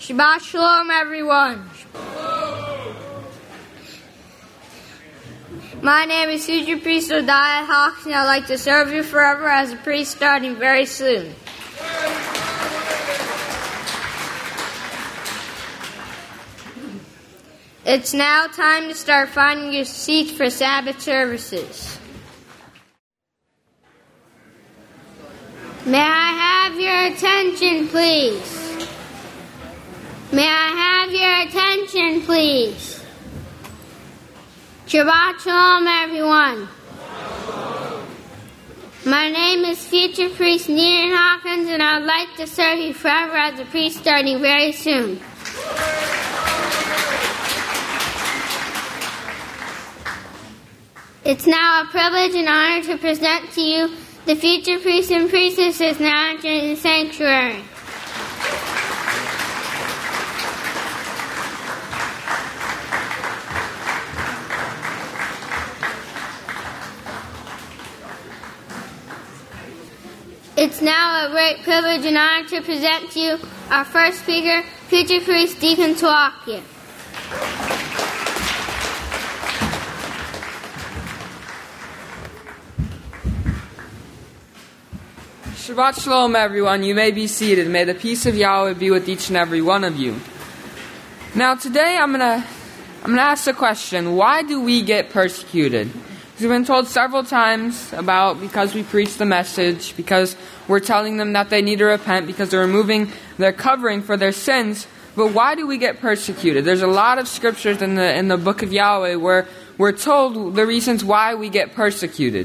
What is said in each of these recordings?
Shabbat Shalom, everyone. My name is future priest Odiah Hawks, and I'd like to serve you forever as a priest starting very soon. It's now time to start finding your seats for Sabbath services. May I have your attention, please? May I have your attention, please? Shabbat Shalom, everyone. My name is future priest Neeran Hawkins, and I would like to serve you forever as a priest starting very soon. It's now a privilege and honor to present to you the future priests and priestesses now entering the sanctuary. It's now a great privilege and honor to present to you our first speaker, future priest Deacon Tawakya. Shabbat Shalom, everyone. You may be seated. May the peace of Yahweh be with each and every one of you. Now, today I'm gonna ask the question: why do we get persecuted? We've been told several times about because we preach the message, because we're telling them that they need to repent, because they're removing their covering for their sins. But why do we get persecuted? There's a lot of scriptures in the book of Yahweh where we're told the reasons why we get persecuted.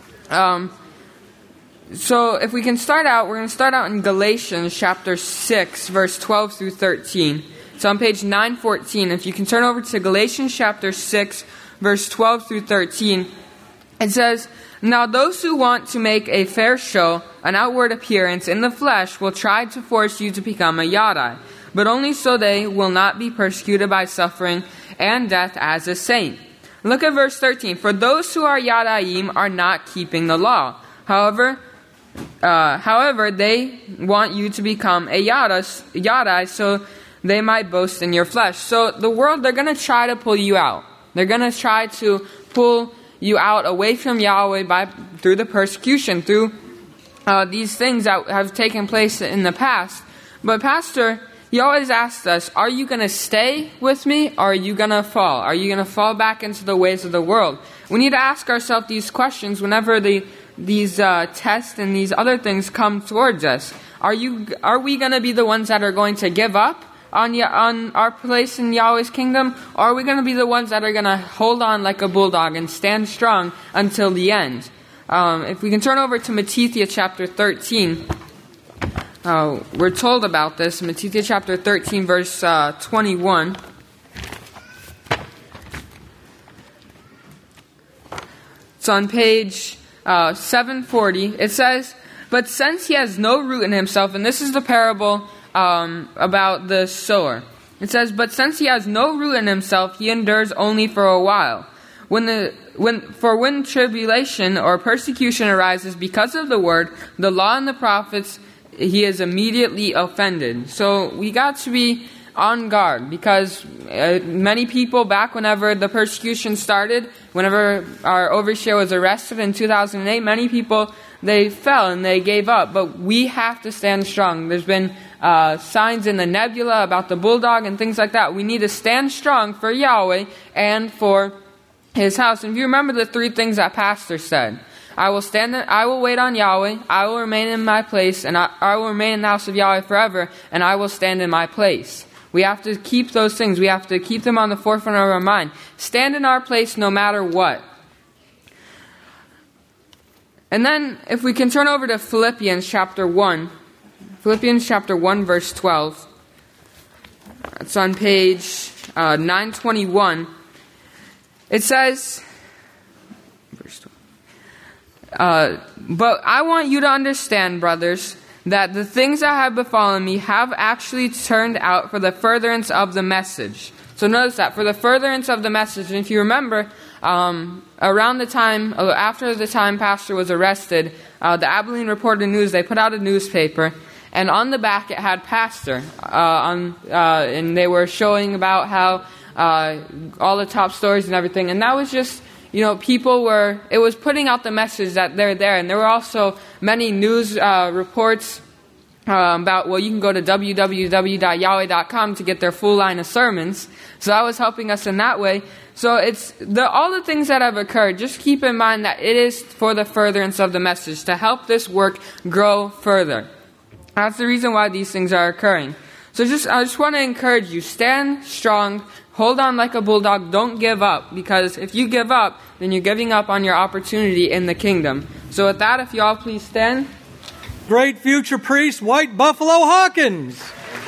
So if we can start out, we're going to start out in Galatians chapter 6, verse 12 through 13. It's on page 914. If you can turn over to Galatians chapter 6, verse 12 through 13, it says, "Now those who want to make a fair show, an outward appearance in the flesh, will try to force you to become a Yadai, but only so they will not be persecuted by suffering and death as a saint." Look at verse 13. "For those who are Yadaim are not keeping the law. However, they want you to become a Yadai so they might boast in your flesh." So the world, they're going to try to pull you out. They're going to try to pull you out away from Yahweh through the persecution, through these things that have taken place in the past. But Pastor, he always asks us, are you going to stay with me or are you going to fall? Are you going to fall back into the ways of the world? We need to ask ourselves these questions whenever these tests and these other things come towards us. Are we going to be the ones that are going to give up on our place in Yahweh's kingdom? Or are we going to be the ones that are going to hold on like a bulldog and stand strong until the end? If we can turn over to Matthew chapter 13, we're told about this. Matthew chapter 13, verse 21. It's on page 740. It says, "But since he has no root in himself," and this is the parable about the sower. It says, "But since he has no root in himself, he endures only for a while. When tribulation or persecution arises because of the word, the law and the prophets, he is immediately offended." So we got to be on guard, because many people, back whenever the persecution started, whenever our overseer was arrested in 2008, many people, they fell and they gave up. But we have to stand strong. There's been signs in the nebula about the bulldog and things like that. We need to stand strong for Yahweh and for his house. And if you remember the three things that Pastor said: I will wait on Yahweh, I will remain in my place, and I will remain in the house of Yahweh forever, and I will stand in my place. We have to keep those things. We have to keep them on the forefront of our mind. Stand in our place no matter what. And then, if we can turn over to Philippians chapter 1. Philippians chapter 1, verse 12. It's on page 921. It says, verse 12, "But I want you to understand, brothers, that the things that have befallen me have actually turned out for the furtherance of the message." So notice that, for the furtherance of the message. And if you remember, around the time, after the time Pastor was arrested, the Abilene Reporter News, they put out a newspaper, and on the back it had pastor, and they were showing about how all the top stories and everything, and that was just, it was putting out the message that they're there, and there were also many news reports about, you can go to www.yahweh.com to get their full line of sermons. So that was helping us in that way. So it's all the things that have occurred. Just keep in mind that it is for the furtherance of the message, to help this work grow further. That's the reason why these things are occurring. So I just want to encourage you, stand strong, hold on like a bulldog, don't give up. Because if you give up, then you're giving up on your opportunity in the kingdom. So with that, if you all please stand. Great future priest, White Buffalo Hawkins.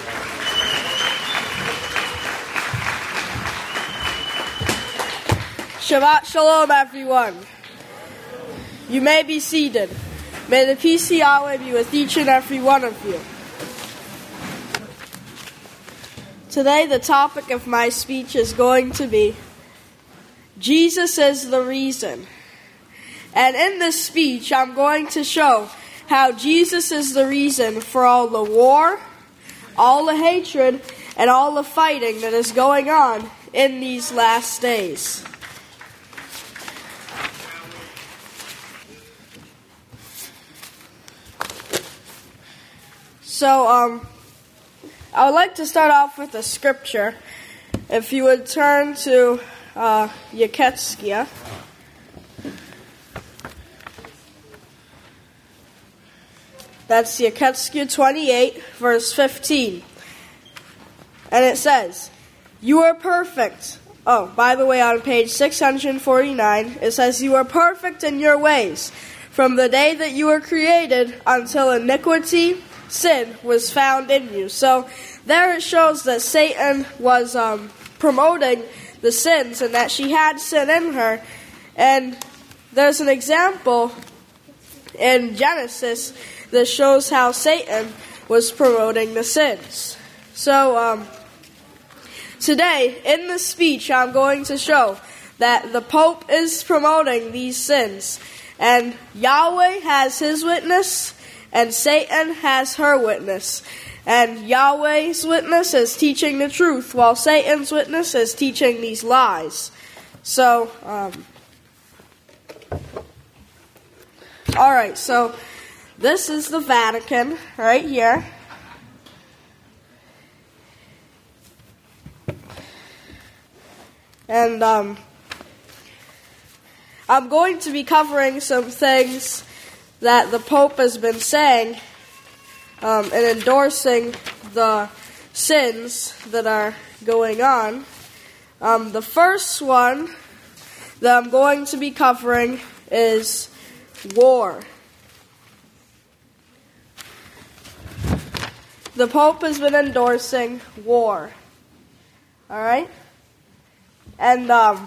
Shabbat Shalom, everyone. You may be seated. May the peace of Yahweh be with each and every one of you. Today, the topic of my speech is going to be Jesus is the reason. And in this speech, I'm going to show how Jesus is the reason for all the war, all the hatred, and all the fighting that is going on in these last days. So, I would like to start off with a scripture. If you would turn to Yeketskia. That's Yeketskia 28, verse 15. And it says, "You are perfect." Oh, by the way, on page 649, it says, "You are perfect in your ways, from the day that you were created until iniquity, sin, was found in you." So there it shows that Satan was promoting the sins and that she had sin in her. And there's an example in Genesis that shows how Satan was promoting the sins. So today, in this speech, I'm going to show that the Pope is promoting these sins. And Yahweh has his witness, and Satan has her witness. And Yahweh's witness is teaching the truth, while Satan's witness is teaching these lies. So, alright, so this is the Vatican right here. And I'm going to be covering some things that the Pope has been saying and endorsing the sins that are going on. The first one that I'm going to be covering is war. The Pope has been endorsing war. Alright? And I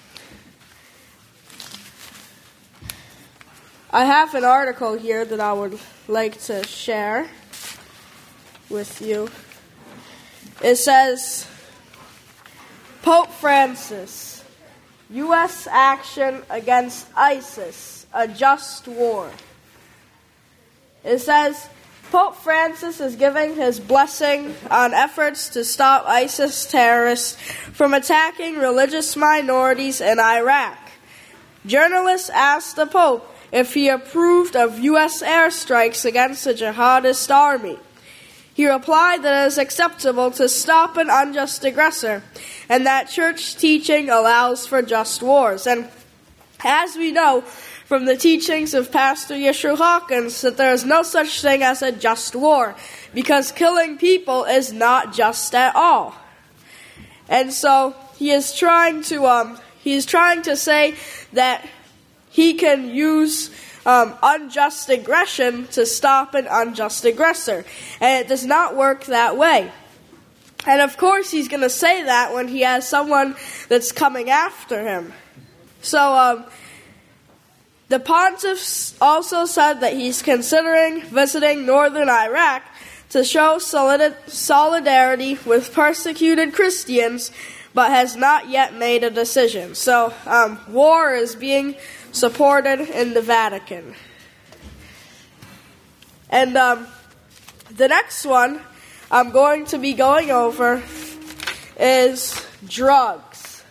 have an article here that I would like to share with you. It says, Pope Francis, U.S. action against ISIS, a just war. It says, Pope Francis is giving his blessing on efforts to stop ISIS terrorists from attacking religious minorities in Iraq. Journalists asked the Pope if he approved of U.S. airstrikes against the jihadist army. He replied that it is acceptable to stop an unjust aggressor and that church teaching allows for just wars. And as we know from the teachings of Pastor Yeshua Hawkins, that there is no such thing as a just war, because killing people is not just at all. And so he is trying to say that he can use unjust aggression to stop an unjust aggressor. And it does not work that way. And of course he's going to say that when he has someone that's coming after him. So the pontiff also said that he's considering visiting northern Iraq to show solidarity with persecuted Christians, but has not yet made a decision. So war is being supported in the Vatican. And The next one I'm going to be going over is drugs.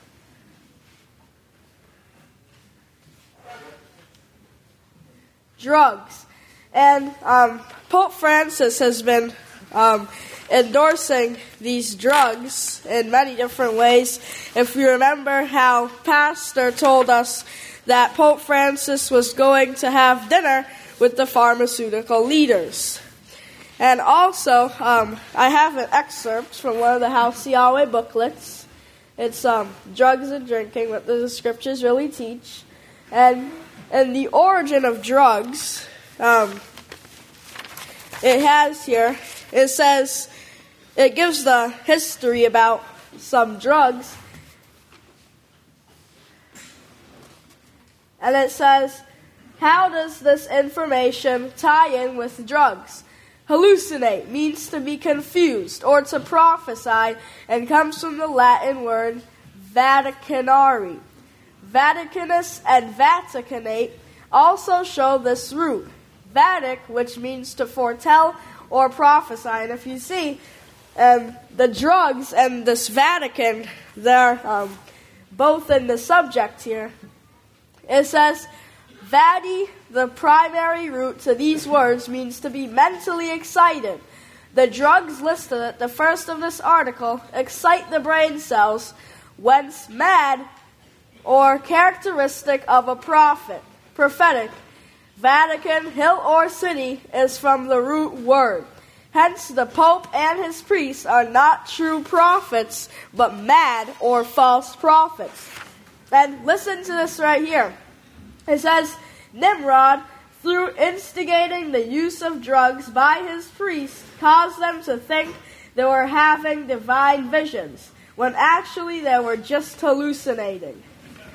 Drugs. And Pope Francis has been endorsing these drugs in many different ways. If you remember how Pastor told us that Pope Francis was going to have dinner with the pharmaceutical leaders. And also, I have an excerpt from one of the House Yahweh booklets. It's Drugs and Drinking, what the scriptures really teach. And the origin of drugs, it has here, it says, it gives the history about some drugs. And it says, how does this information tie in with drugs? Hallucinate means to be confused or to prophesy and comes from the Latin word vaticanari. Vaticanus and vaticanate also show this root. Vatic, which means to foretell or prophesy. And if you see, the drugs and this Vatican, they're both in the subject here. It says, vati, the primary root to these words, means to be mentally excited. The drugs listed at the first of this article excite the brain cells, whence mad, or characteristic of a prophetic. Vatican, hill or city, is from the root word. Hence, the Pope and his priests are not true prophets, but mad or false prophets. And listen to this right here. It says, Nimrod, through instigating the use of drugs by his priests, caused them to think they were having divine visions, when actually they were just hallucinating.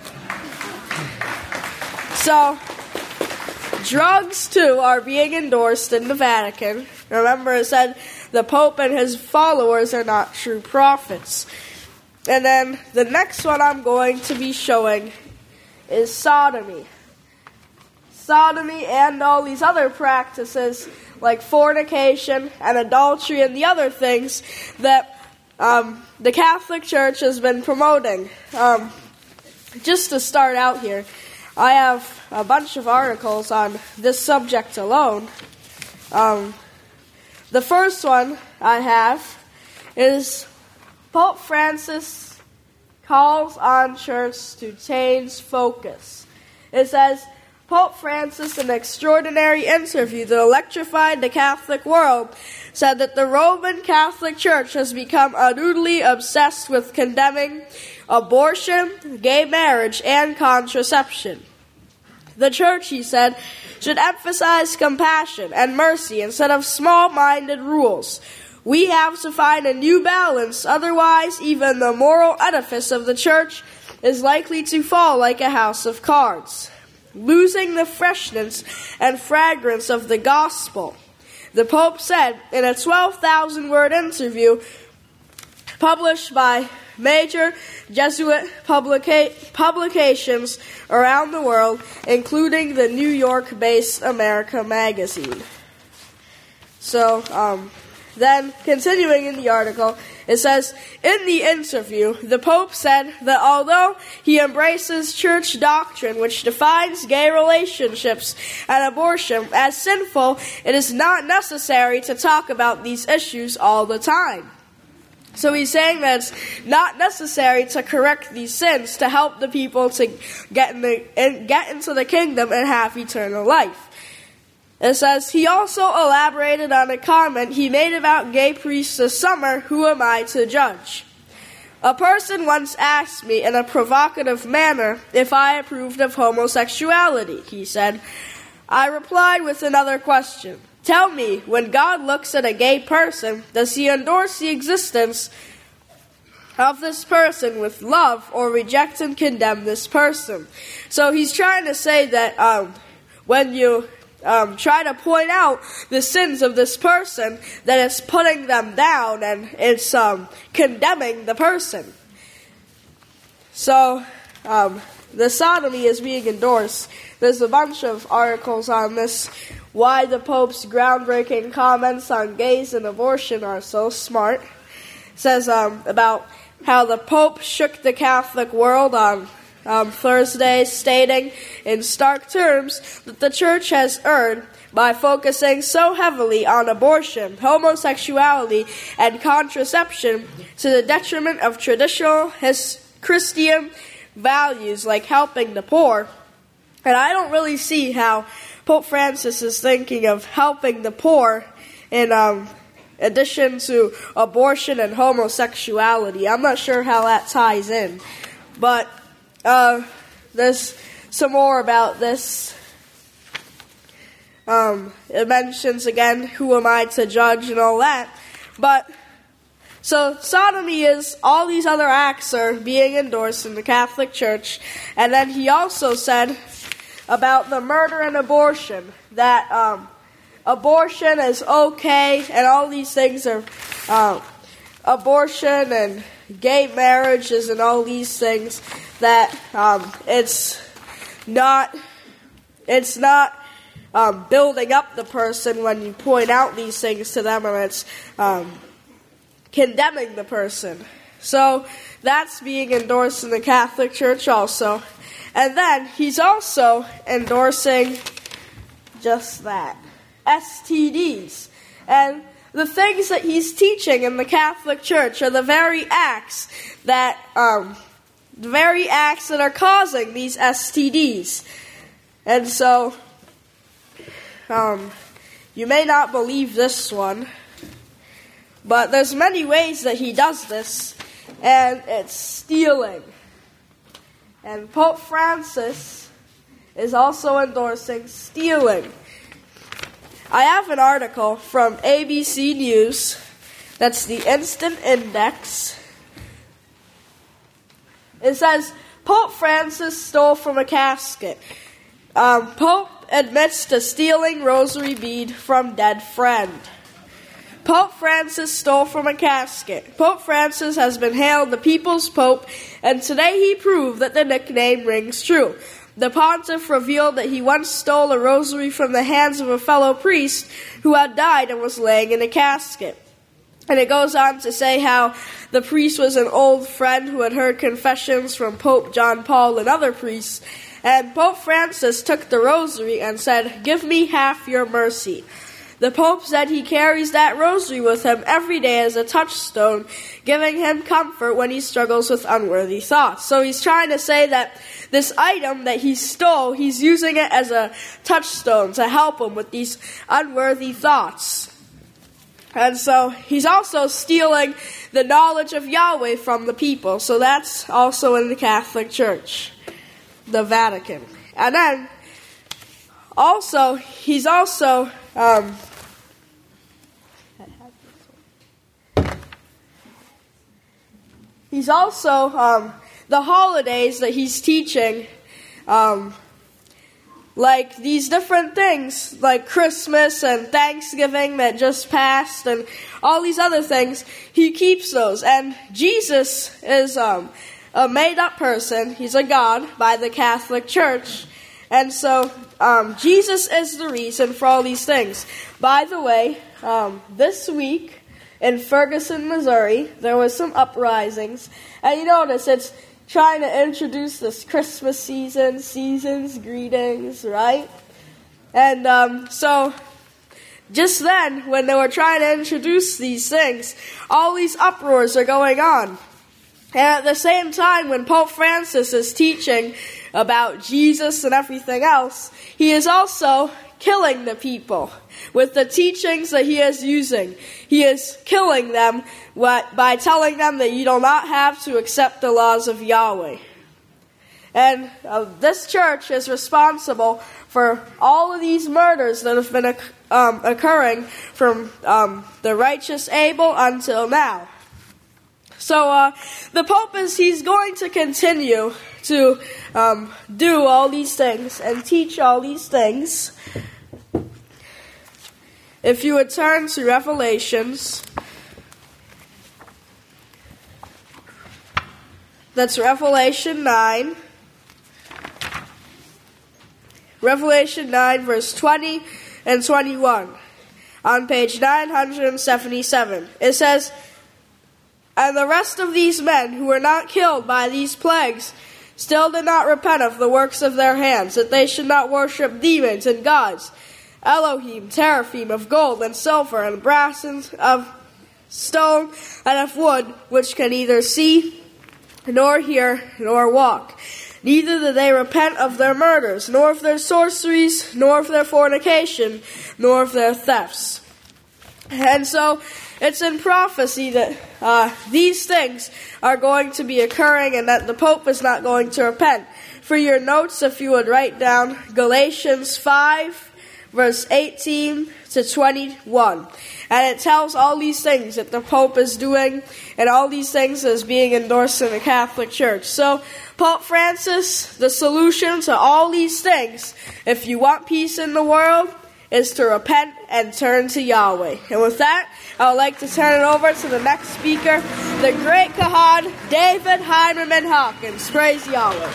So, drugs, too, are being endorsed in the Vatican. Remember, it said the Pope and his followers are not true prophets. And then the next one I'm going to be showing is sodomy. Sodomy and all these other practices like fornication and adultery and the other things that the Catholic Church has been promoting. Just to start out here, I have a bunch of articles on this subject alone. The first one I have is Pope Francis calls on church to change focus. It says, Pope Francis, in an extraordinary interview that electrified the Catholic world, said that the Roman Catholic Church has become unduly obsessed with condemning abortion, gay marriage, and contraception. The Church, he said, should emphasize compassion and mercy instead of small-minded rules. We have to find a new balance, otherwise even the moral edifice of the Church is likely to fall like a house of cards, losing the freshness and fragrance of the gospel. The Pope said in a 12,000-word interview published by major Jesuit publications around the world, including the New York-based America magazine. So, then, continuing in the article, it says, in the interview, the Pope said that although he embraces church doctrine which defines gay relationships and abortion as sinful, it is not necessary to talk about these issues all the time. So he's saying that it's not necessary to correct these sins to help the people to get into the kingdom and have eternal life. It says, he also elaborated on a comment he made about gay priests this summer, who am I to judge? A person once asked me in a provocative manner if I approved of homosexuality, he said. I replied with another question. Tell me, when God looks at a gay person, does he endorse the existence of this person with love or reject and condemn this person? So he's trying to say that when you try to point out the sins of this person, that it's putting them down and it's condemning the person. So the sodomy is being endorsed. There's a bunch of articles on this. why the Pope's groundbreaking comments on gays and abortion are so smart. It says about how the Pope shook the Catholic world on Thursday, stating in stark terms that the Church has erred by focusing so heavily on abortion, homosexuality, and contraception to the detriment of traditional Christian values like helping the poor. And I don't really see how Pope Francis is thinking of helping the poor in addition to abortion and homosexuality. I'm not sure how that ties in. But there's some more about this. It mentions again, who am I to judge and all that. But so sodomy is, all these other acts are being endorsed in the Catholic Church. And then he also said about the murder and abortion, that abortion is okay, and all these things are abortion and gay marriages and all these things, that it's not building up the person when you point out these things to them, and it's condemning the person. So that's being endorsed in the Catholic Church also. And then he's also endorsing just that, STDs. And the things that he's teaching in the Catholic Church are the very acts that are causing these STDs. And so you may not believe this one, but there's many ways that he does this, and it's stealing. And Pope Francis is also endorsing stealing. I have an article from ABC News, that's the Instant Index. It says, Pope Francis stole from a casket. Pope admits to stealing rosary bead from dead friend. Pope Francis stole from a casket. Pope Francis has been hailed the people's pope, and today he proved that the nickname rings true. The pontiff revealed that he once stole a rosary from the hands of a fellow priest who had died and was laying in a casket. And it goes on to say how the priest was an old friend who had heard confessions from Pope John Paul and other priests. And Pope Francis took the rosary and said, "Give me half your mercy." The Pope said he carries that rosary with him every day as a touchstone, giving him comfort when he struggles with unworthy thoughts. So he's trying to say that this item that he stole, he's using it as a touchstone to help him with these unworthy thoughts. And so he's also stealing the knowledge of Yahweh from the people. So that's also in the Catholic Church, the Vatican. And then also, he's also the holidays that he's teaching, like these different things, like Christmas and Thanksgiving that just passed and all these other things, he keeps those. And Jesus is a made-up person. He's a god by the Catholic Church. And so Jesus is the reason for all these things. By the way, this week in Ferguson, Missouri, there was some uprisings. And you notice it's trying to introduce this Christmas season's greetings, right? And so just then, when they were trying to introduce these things, all these uproars are going on. And at the same time, when Pope Francis is teaching about Jesus and everything else, he is also killing the people with the teachings that he is using. He is killing them by telling them that you do not have to accept the laws of Yahweh. And this church is responsible for all of these murders that have been occurring from the righteous Abel until now. So the Pope he's going to continue to do all these things and teach all these things. If you would turn to Revelations, that's Revelation 9. Revelation 9, verse 20 and 21 on page 977. It says, "And the rest of these men who were not killed by these plagues still did not repent of the works of their hands, that they should not worship demons and gods, Elohim, teraphim of gold and silver and brass and of stone and of wood, which can neither see nor hear nor walk. Neither did they repent of their murders, nor of their sorceries, nor of their fornication, nor of their thefts." And so it's in prophecy that these things are going to be occurring and that the Pope is not going to repent. For your notes, if you would write down Galatians 5, verse 18 to 21. And it tells all these things that the Pope is doing and all these things is being endorsed in the Catholic Church. So, Pope Francis, the solution to all these things, if you want peace in the world, is to repent and turn to Yahweh. And with that, I would like to turn it over to the next speaker, the great Kahan, David Heimerman Hawkins. Praise Yahweh.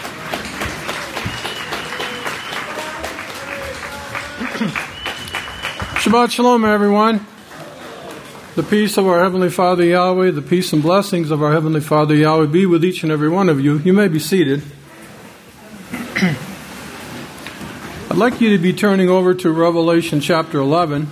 Shabbat Shalom, everyone. The peace of our Heavenly Father Yahweh, the peace and blessings of our Heavenly Father Yahweh be with each and every one of you. You may be seated. I'd like you to be turning over to Revelation chapter 11.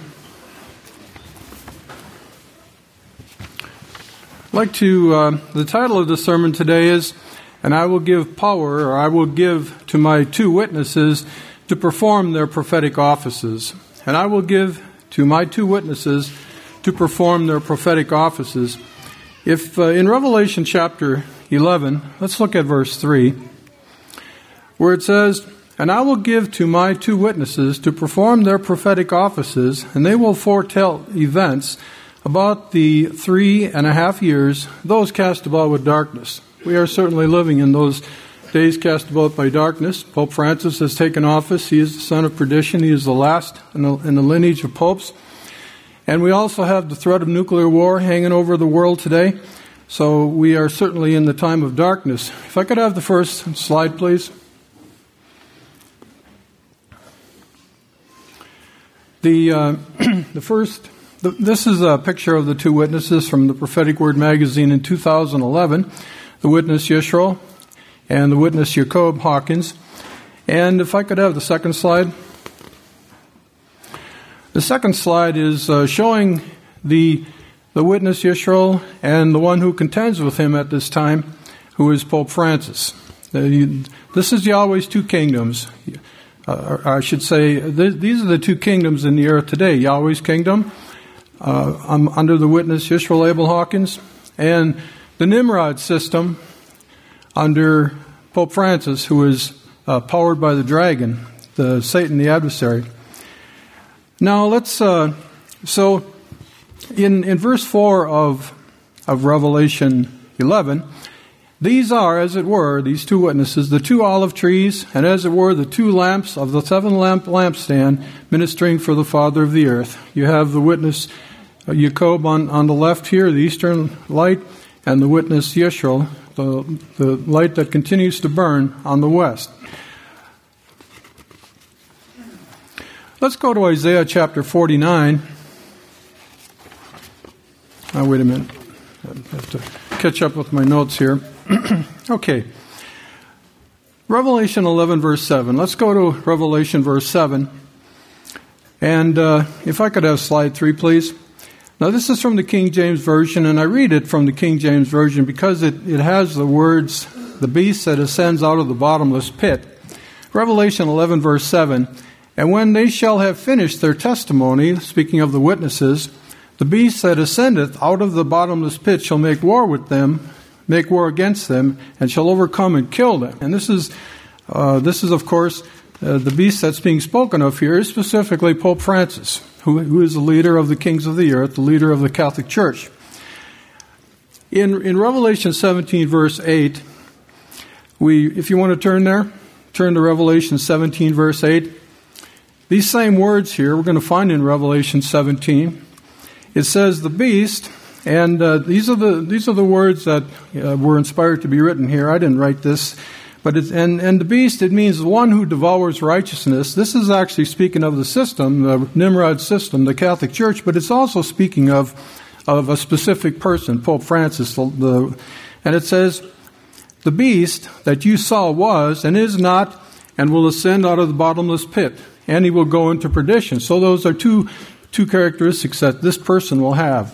I'd like to, the title of the sermon today is, "And I will give power," or "I will give to my two witnesses to perform their prophetic offices." And I will give to my two witnesses to perform their prophetic offices. If in Revelation chapter 11, let's look at verse 3, where it says, "And I will give to my two witnesses to perform their prophetic offices, and they will foretell events about the 3.5 years, those cast about with darkness." We are certainly living in those days cast about by darkness. Pope Francis has taken office. He is the son of perdition. He is the last in the lineage of popes. And we also have the threat of nuclear war hanging over the world today. So we are certainly in the time of darkness. If I could have the first slide, please. This is a picture of the two witnesses from the Prophetic Word magazine in 2011. The witness Yisrael and the witness Jacob Hawkins. And if I could have the second slide. The second slide is showing the witness Yisrael and the one who contends with him at this time, who is Pope Francis. This is Yahweh's two kingdoms. I should say, these are the two kingdoms in the earth today. Yahweh's kingdom, under the witness Yisrael Abel Hawkins, and the Nimrod system under Pope Francis, who is powered by the dragon, the Satan, the adversary. Now let's, so in verse 4 of Revelation 11, these are, as it were, these two witnesses, the two olive trees, and as it were, the two lamps of the seven-lamp lampstand ministering for the Father of the earth. You have the witness Jacob on the left here, the eastern light, and the witness Yisrael, the light that continues to burn on the west. Let's go to Isaiah chapter 49. Oh, wait a minute. I have to catch up with my notes here. Okay. Revelation 11, verse 7. Let's go to Revelation verse 7. And if I could have slide 3, please. Now, this is from the King James Version, and I read it from the King James Version because it has the words, "the beast that ascends out of the bottomless pit." Revelation 11, verse 7. "And when they shall have finished their testimony," speaking of the witnesses, "the beast that ascendeth out of the bottomless pit shall make war against them, and shall overcome and kill them." And this is of course, the beast that's being spoken of here is specifically Pope Francis, who is the leader of the kings of the earth, the leader of the Catholic Church. In Revelation 17, verse 8, if you want to turn to Revelation 17, verse 8. These same words here we're going to find in Revelation 17. It says, "The beast," and these are the words that were inspired to be written here. I didn't write this, But and the beast, it means the one who devours righteousness. This is actually speaking of the system, the Nimrod system, the Catholic Church, but it's also speaking of a specific person, Pope Francis. And it says, the beast that you saw was and is not, and will ascend out of the bottomless pit, and he will go into perdition. So those are two characteristics that this person will have.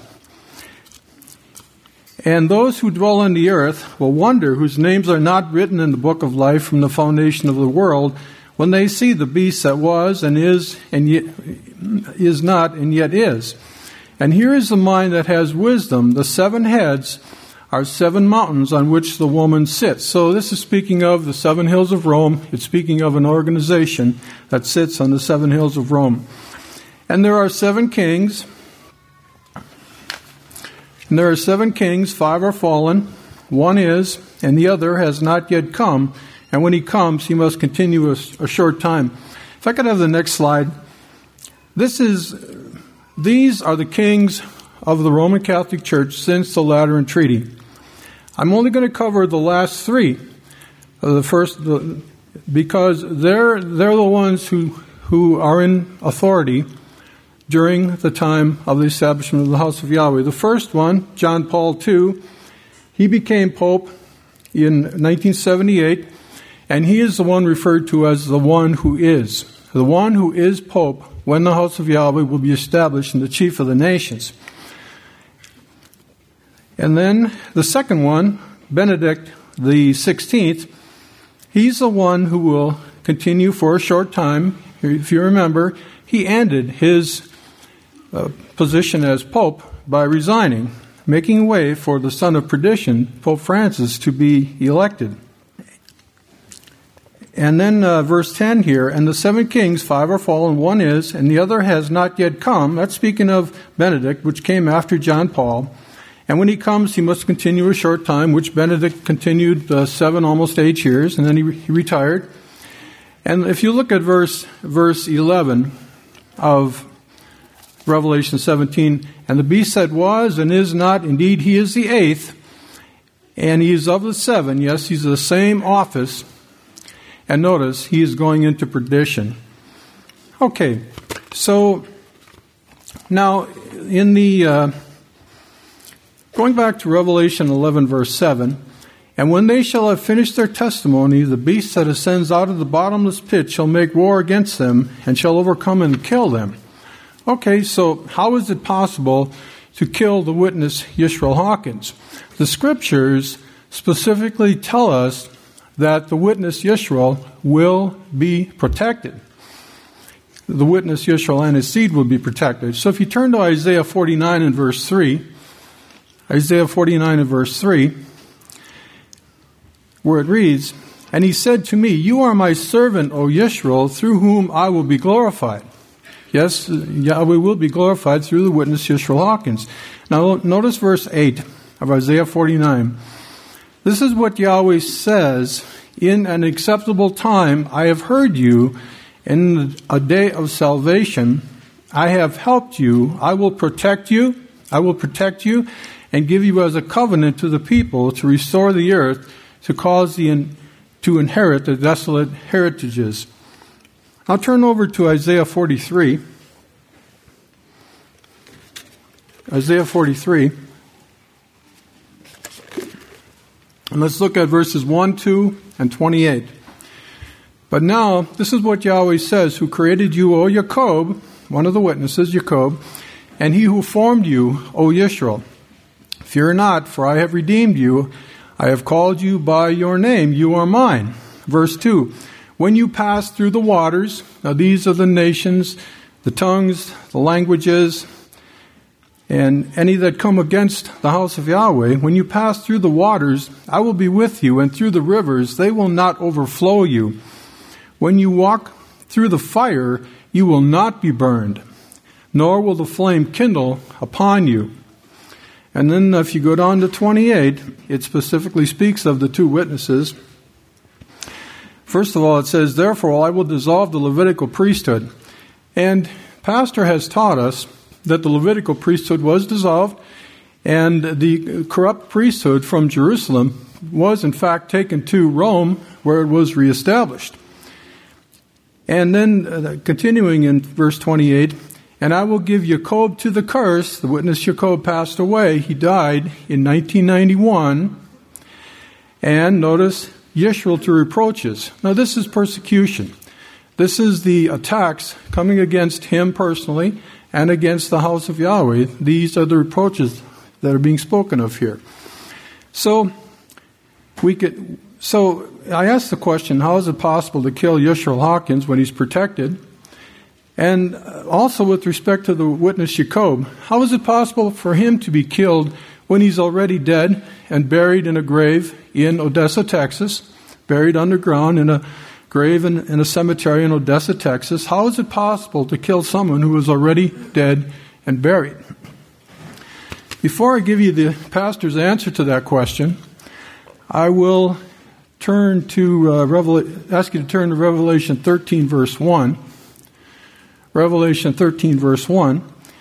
And those who dwell on the earth will wonder, whose names are not written in the book of life from the foundation of the world, when they see the beast that was and yet is not and yet is. And here is the mind that has wisdom. The 7 heads are 7 mountains on which the woman sits. So this is speaking of the 7 hills of Rome. It's speaking of an organization that sits on the 7 hills of Rome. And there are 7 kings. And there are 7 kings, 5 are fallen, 1 is, and the other has not yet come. And when he comes, he must continue a short time. If I could have the next slide. These are the kings of the Roman Catholic Church since the Lateran Treaty. I'm only going to cover the last 3. Because they're the ones who are in authority during the time of the establishment of the House of Yahweh. The first one, John Paul II, he became Pope in 1978, and he is the one referred to as the one who is. The one who is Pope when the House of Yahweh will be established and the chief of the nations. And then the second one, Benedict the 16th, he's the one who will continue for a short time. If you remember, he ended his position as Pope by resigning, making way for the son of perdition, Pope Francis, to be elected. And then verse 10 here, and the 7 kings, 5 are fallen, 1 is, and the other has not yet come. That's speaking of Benedict, which came after John Paul. And when he comes, he must continue a short time, which Benedict continued 7, almost 8 years, and then he retired. And if you look at verse 11 of Revelation 17, and the beast that was and is not, indeed he is the 8th, and he is of the 7. Yes, he's the same office. And notice, he is going into perdition. Okay, so now in the going back to Revelation 11, verse 7, and when they shall have finished their testimony, the beast that ascends out of the bottomless pit shall make war against them, and shall overcome and kill them. Okay, so how is it possible to kill the witness Yisrael Hawkins? The scriptures specifically tell us that the witness Yisrael will be protected. The witness Yisrael and his seed will be protected. So if you turn to Isaiah 49 and verse 3, Isaiah 49 and verse 3, where it reads, and he said to me, you are my servant, O Yisrael, through whom I will be glorified. Yes, Yahweh will be glorified through the witness Yisrael Hawkins. Now notice verse 8 of Isaiah 49. This is what Yahweh says, in an acceptable time I have heard you, in a day of salvation I have helped you, I will protect you, and give you as a covenant to the people, to restore the earth, to cause to inherit the desolate heritages. I'll turn over to Isaiah 43. Isaiah 43. And let's look at verses 1, 2, and 28. But now, this is what Yahweh says, who created you, O Jacob, one of the witnesses, Jacob, and he who formed you, O Yisrael. Fear not, for I have redeemed you. I have called you by your name. You are mine. Verse 2. When you pass through the waters, now these are the nations, the tongues, the languages, and any that come against the house of Yahweh, when you pass through the waters, I will be with you, and through the rivers, they will not overflow you. When you walk through the fire, you will not be burned, nor will the flame kindle upon you. And then if you go down to 28, it specifically speaks of the 2 witnesses. First of all, it says, therefore I will dissolve the Levitical priesthood. And Pastor has taught us that the Levitical priesthood was dissolved, and the corrupt priesthood from Jerusalem was in fact taken to Rome, where it was reestablished. And then continuing in verse 28, and I will give Jacob to the curse. The witness Jacob passed away. He died in 1991. And notice, Yisrael to reproaches. Now this is persecution. This is the attacks coming against him personally and against the house of Yahweh. These are the reproaches that are being spoken of here. So I asked the question, how is it possible to kill Yisrael Hawkins when he's protected? And also with respect to the witness Jacob, how is it possible for him to be killed when he's already dead and buried in a grave in Odessa, Texas, buried underground in a grave in a cemetery in Odessa, Texas? How is it possible to kill someone who is already dead and buried? Before I give you the pastor's answer to that question, I will turn to ask you to turn to Revelation 13, verse 1. Revelation 13, verse 1.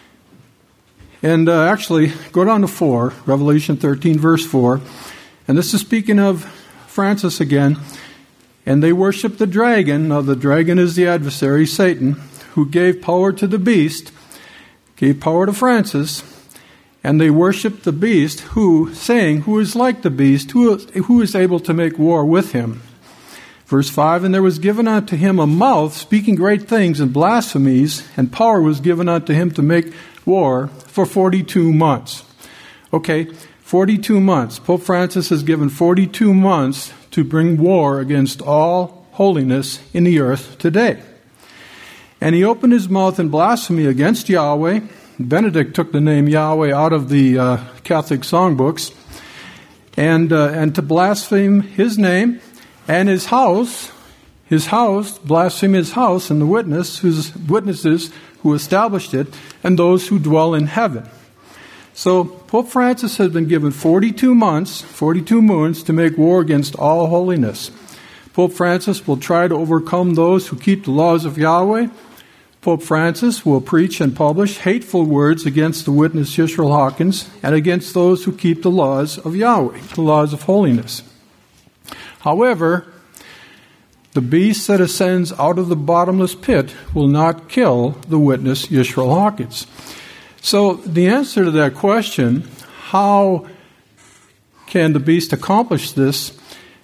And actually, go down to 4, Revelation 13, verse 4. And this is speaking of Francis again. And they worship the dragon. Now, the dragon is the adversary, Satan, who gave power to the beast, gave power to Francis. And they worship the beast, who is like the beast, who is able to make war with him. Verse 5, and there was given unto him a mouth, speaking great things and blasphemies, and power was given unto him to make war for 42 months. Okay, 42 months. Pope Francis has given 42 months to bring war against all holiness in the earth today. And he opened his mouth in blasphemy against Yahweh. Benedict took the name Yahweh out of the Catholic songbooks, and to blaspheme his name and his house, blaspheme his house and the witnesses who established it, and those who dwell in heaven. So Pope Francis has been given 42 months, 42 moons to make war against all holiness. Pope Francis will try to overcome those who keep the laws of Yahweh. Pope Francis will preach and publish hateful words against the witness Yisrael Hawkins and against those who keep the laws of Yahweh, the laws of holiness. However, the beast that ascends out of the bottomless pit will not kill the witness Yisrael Hawkins. So the answer to that question, how can the beast accomplish this?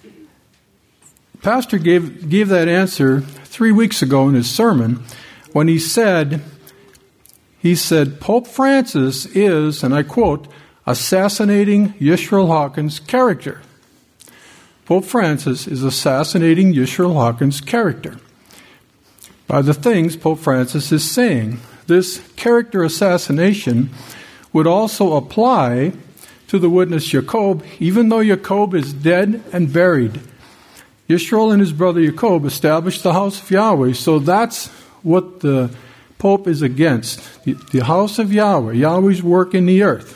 Pastor gave that answer 3 weeks ago in his sermon when he said, Pope Francis is, and I quote, assassinating Yisrael Hawkins' character. Pope Francis is assassinating Yisrael Hawkins' character by the things Pope Francis is saying. This character assassination would also apply to the witness Jacob, even though Jacob is dead and buried. Yisrael and his brother Jacob established the house of Yahweh, so that's what the Pope is against, the house of Yahweh, Yahweh's work in the earth.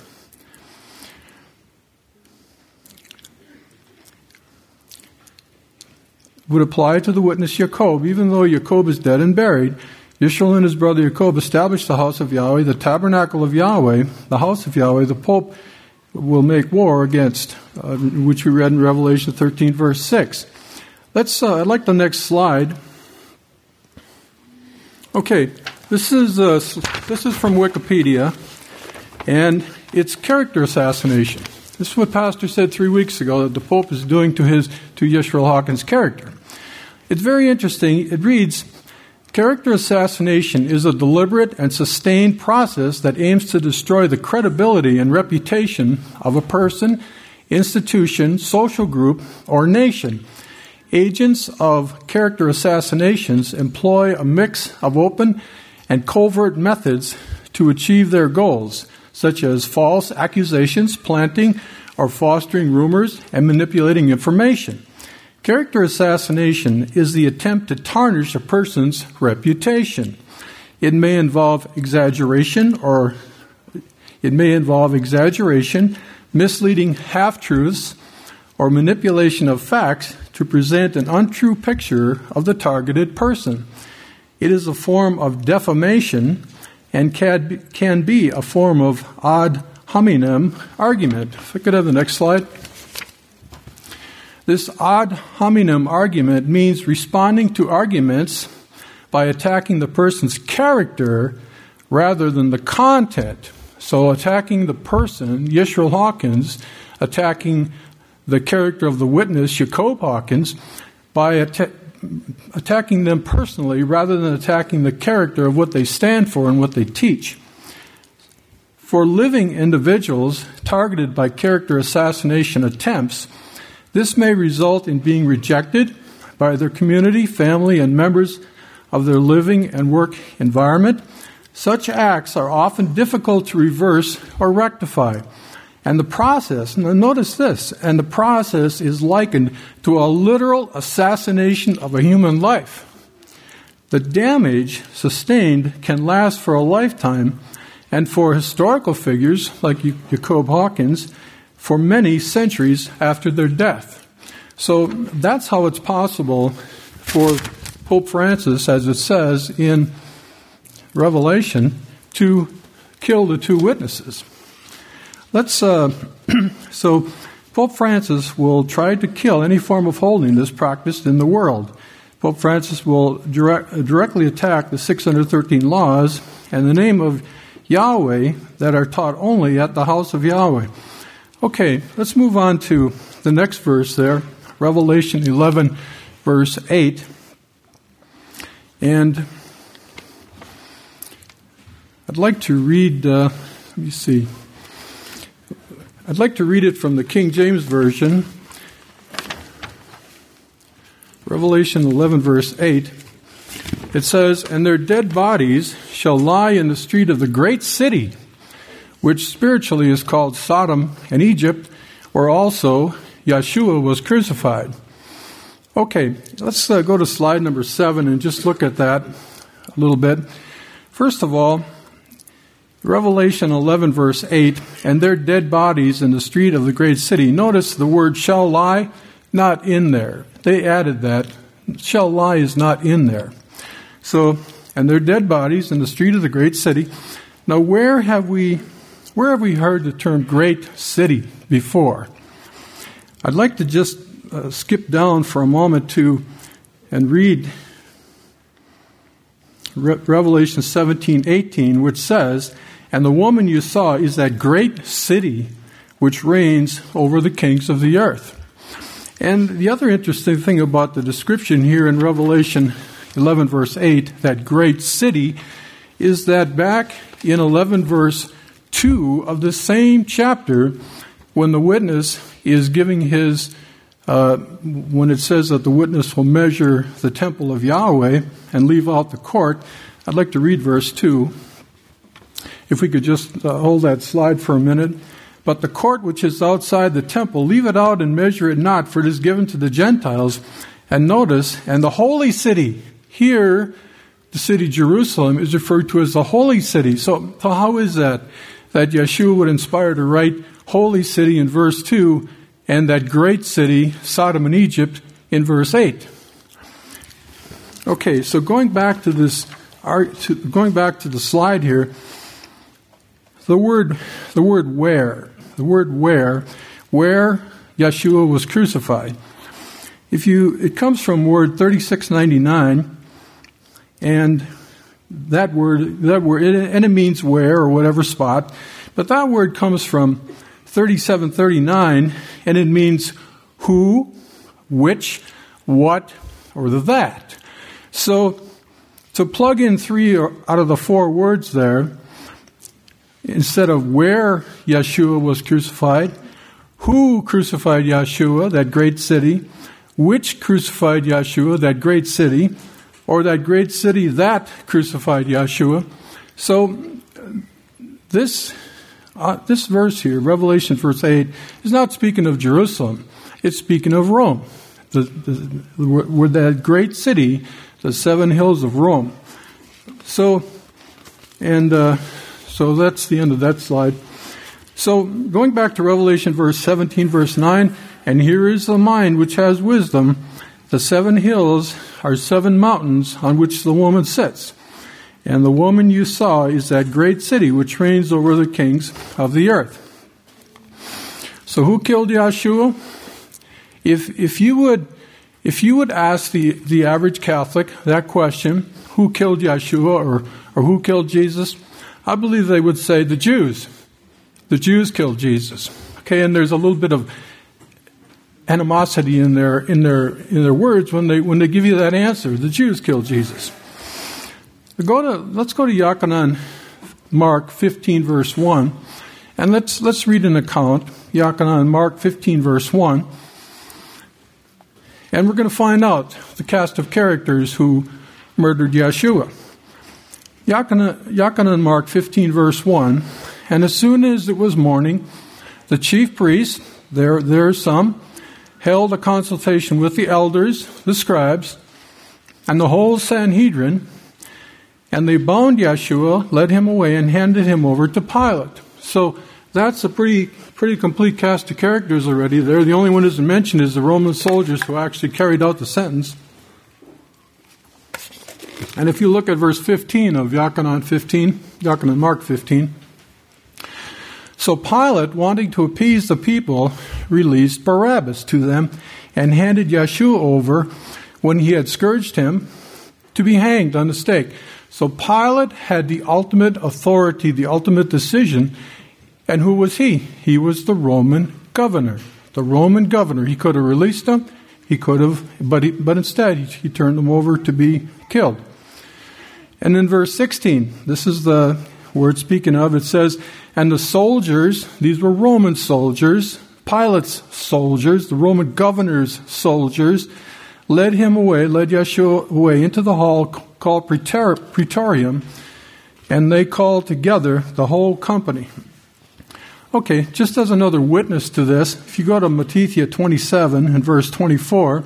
Would apply to the witness Jacob, even though Jacob is dead and buried. Yisrael and his brother Jacob established the house of Yahweh, the tabernacle of Yahweh, the house of Yahweh. The Pope will make war against, which we read in Revelation 13, verse 6. I'd like the next slide. Okay, this is from Wikipedia, and it's character assassination. This is what Pastor said 3 weeks ago that the Pope is doing to Yisrael Hawkins' character. It's very interesting. It reads, character assassination is a deliberate and sustained process that aims to destroy the credibility and reputation of a person, institution, social group, or nation. Agents of character assassinations employ a mix of open and covert methods to achieve their goals, such as false accusations, planting or fostering rumors, and manipulating information. Character assassination is the attempt to tarnish a person's reputation. It may involve exaggeration, misleading half-truths, or manipulation of facts to present an untrue picture of the targeted person. It is a form of defamation and can be a form of ad hominem argument. If I could have the next slide. This ad hominem argument means responding to arguments by attacking the person's character rather than the content. So attacking the person, Yisrael Hawkins, attacking the character of the witness, Jacob Hawkins, by attacking them personally rather than attacking the character of what they stand for and what they teach. For living individuals targeted by character assassination attempts, this may result in being rejected by their community, family, and members of their living and work environment. Such acts are often difficult to reverse or rectify. And the process, notice this, and the process is likened to a literal assassination of a human life. The damage sustained can last for a lifetime, and for historical figures like Jacob Hawkins, for many centuries after their death. So that's how it's possible for Pope Francis, as it says in Revelation, to kill the two witnesses. So Pope Francis will try to kill any form of holiness practiced in the world. Pope Francis will directly attack the 613 laws and the name of Yahweh that are taught only at the house of Yahweh. Okay, let's move on to the next verse there, Revelation 11, verse 8. And I'd like to read, I'd like to read it from the King James Version. Revelation 11, verse 8. It says, "And their dead bodies shall lie in the street of the great city, which spiritually is called Sodom and Egypt, where also Yeshua was crucified." Okay, let's go to slide number 7 and just look at that a little bit. First of all, Revelation 11, verse 8, "And their dead bodies in the street of the great city." Notice the word "shall lie," not in there. They added that. "Shall lie" is not in there. So, "and their dead bodies in the street of the great city." Now, where have we heard the term great city before? I'd like to just skip down for a moment and read Revelation 17:18, which says, "And the woman you saw is that great city which reigns over the kings of the earth." And the other interesting thing about the description here in Revelation 11, verse 8, that great city, is that back in 11, verse 2 of the same chapter, when the witness is giving his, when it says that the witness will measure the temple of Yahweh and leave out the court, I'd like to read verse 2. If we could just hold that slide for a minute. "But the court which is outside the temple, leave it out and measure it not, for it is given to the Gentiles." And notice, "and the holy city," here the city Jerusalem is referred to as the holy city. So how is that Yeshua would inspire to write holy city in verse 2 and that great city, Sodom and Egypt, in verse 8? Okay, so going back to the slide here, the word where Yeshua was crucified. It comes from word 3699, and that word, and it means where or whatever spot, but that word comes from 3739, and it means who, which, what, or the that. So to plug in 3 out of the 4 words there, instead of where Yeshua was crucified, who crucified Yeshua, that great city, which crucified Yeshua, that great city, or that great city that crucified Yeshua. So this verse here, Revelation verse 8, is not speaking of Jerusalem. It's speaking of Rome, where that great city, the 7 hills of Rome. So that's the end of that slide. So going back to Revelation verse 17, verse 9, "And here is the mind which has wisdom. The 7 hills are 7 mountains on which the woman sits. And the woman you saw is that great city which reigns over the kings of the earth." So who killed Yeshua? If you would ask the average Catholic that question, who killed Yeshua or who killed Jesus, I believe they would say the Jews. The Jews killed Jesus. Okay, and there's a little bit of animosity in their words when they give you that answer. The Jews killed Jesus. Let's go to Yochanan, Mark 15 verse 1, and let's read an account. Yochanan, Mark 15 verse 1, and we're going to find out the cast of characters who murdered Yeshua. Yochanan, Mark 15 verse 1, and as soon as it was morning, the chief priests, there are some, held a consultation with the elders, the scribes, and the whole Sanhedrin, and they bound Yeshua, led him away, and handed him over to Pilate. So that's a pretty complete cast of characters already there. The only one that isn't mentioned is the Roman soldiers who actually carried out the sentence. And if you look at verse 15 of Yochanan Mark 15, so Pilate, wanting to appease the people, released Barabbas to them and handed Yeshua over, when he had scourged him, to be hanged on the stake. So Pilate had the ultimate authority, the ultimate decision. And who was he? He was the Roman governor. The Roman governor. He could have released him. He could have, but instead he turned him over to be killed. And in verse 16, this is the word speaking of. It says, and the soldiers, these were Roman soldiers, Pilate's soldiers, the Roman governor's soldiers, led Yeshua away into the hall called Praetorium, and they called together the whole company. Okay, just as another witness to this, if you go to Matthew 27 and verse 24,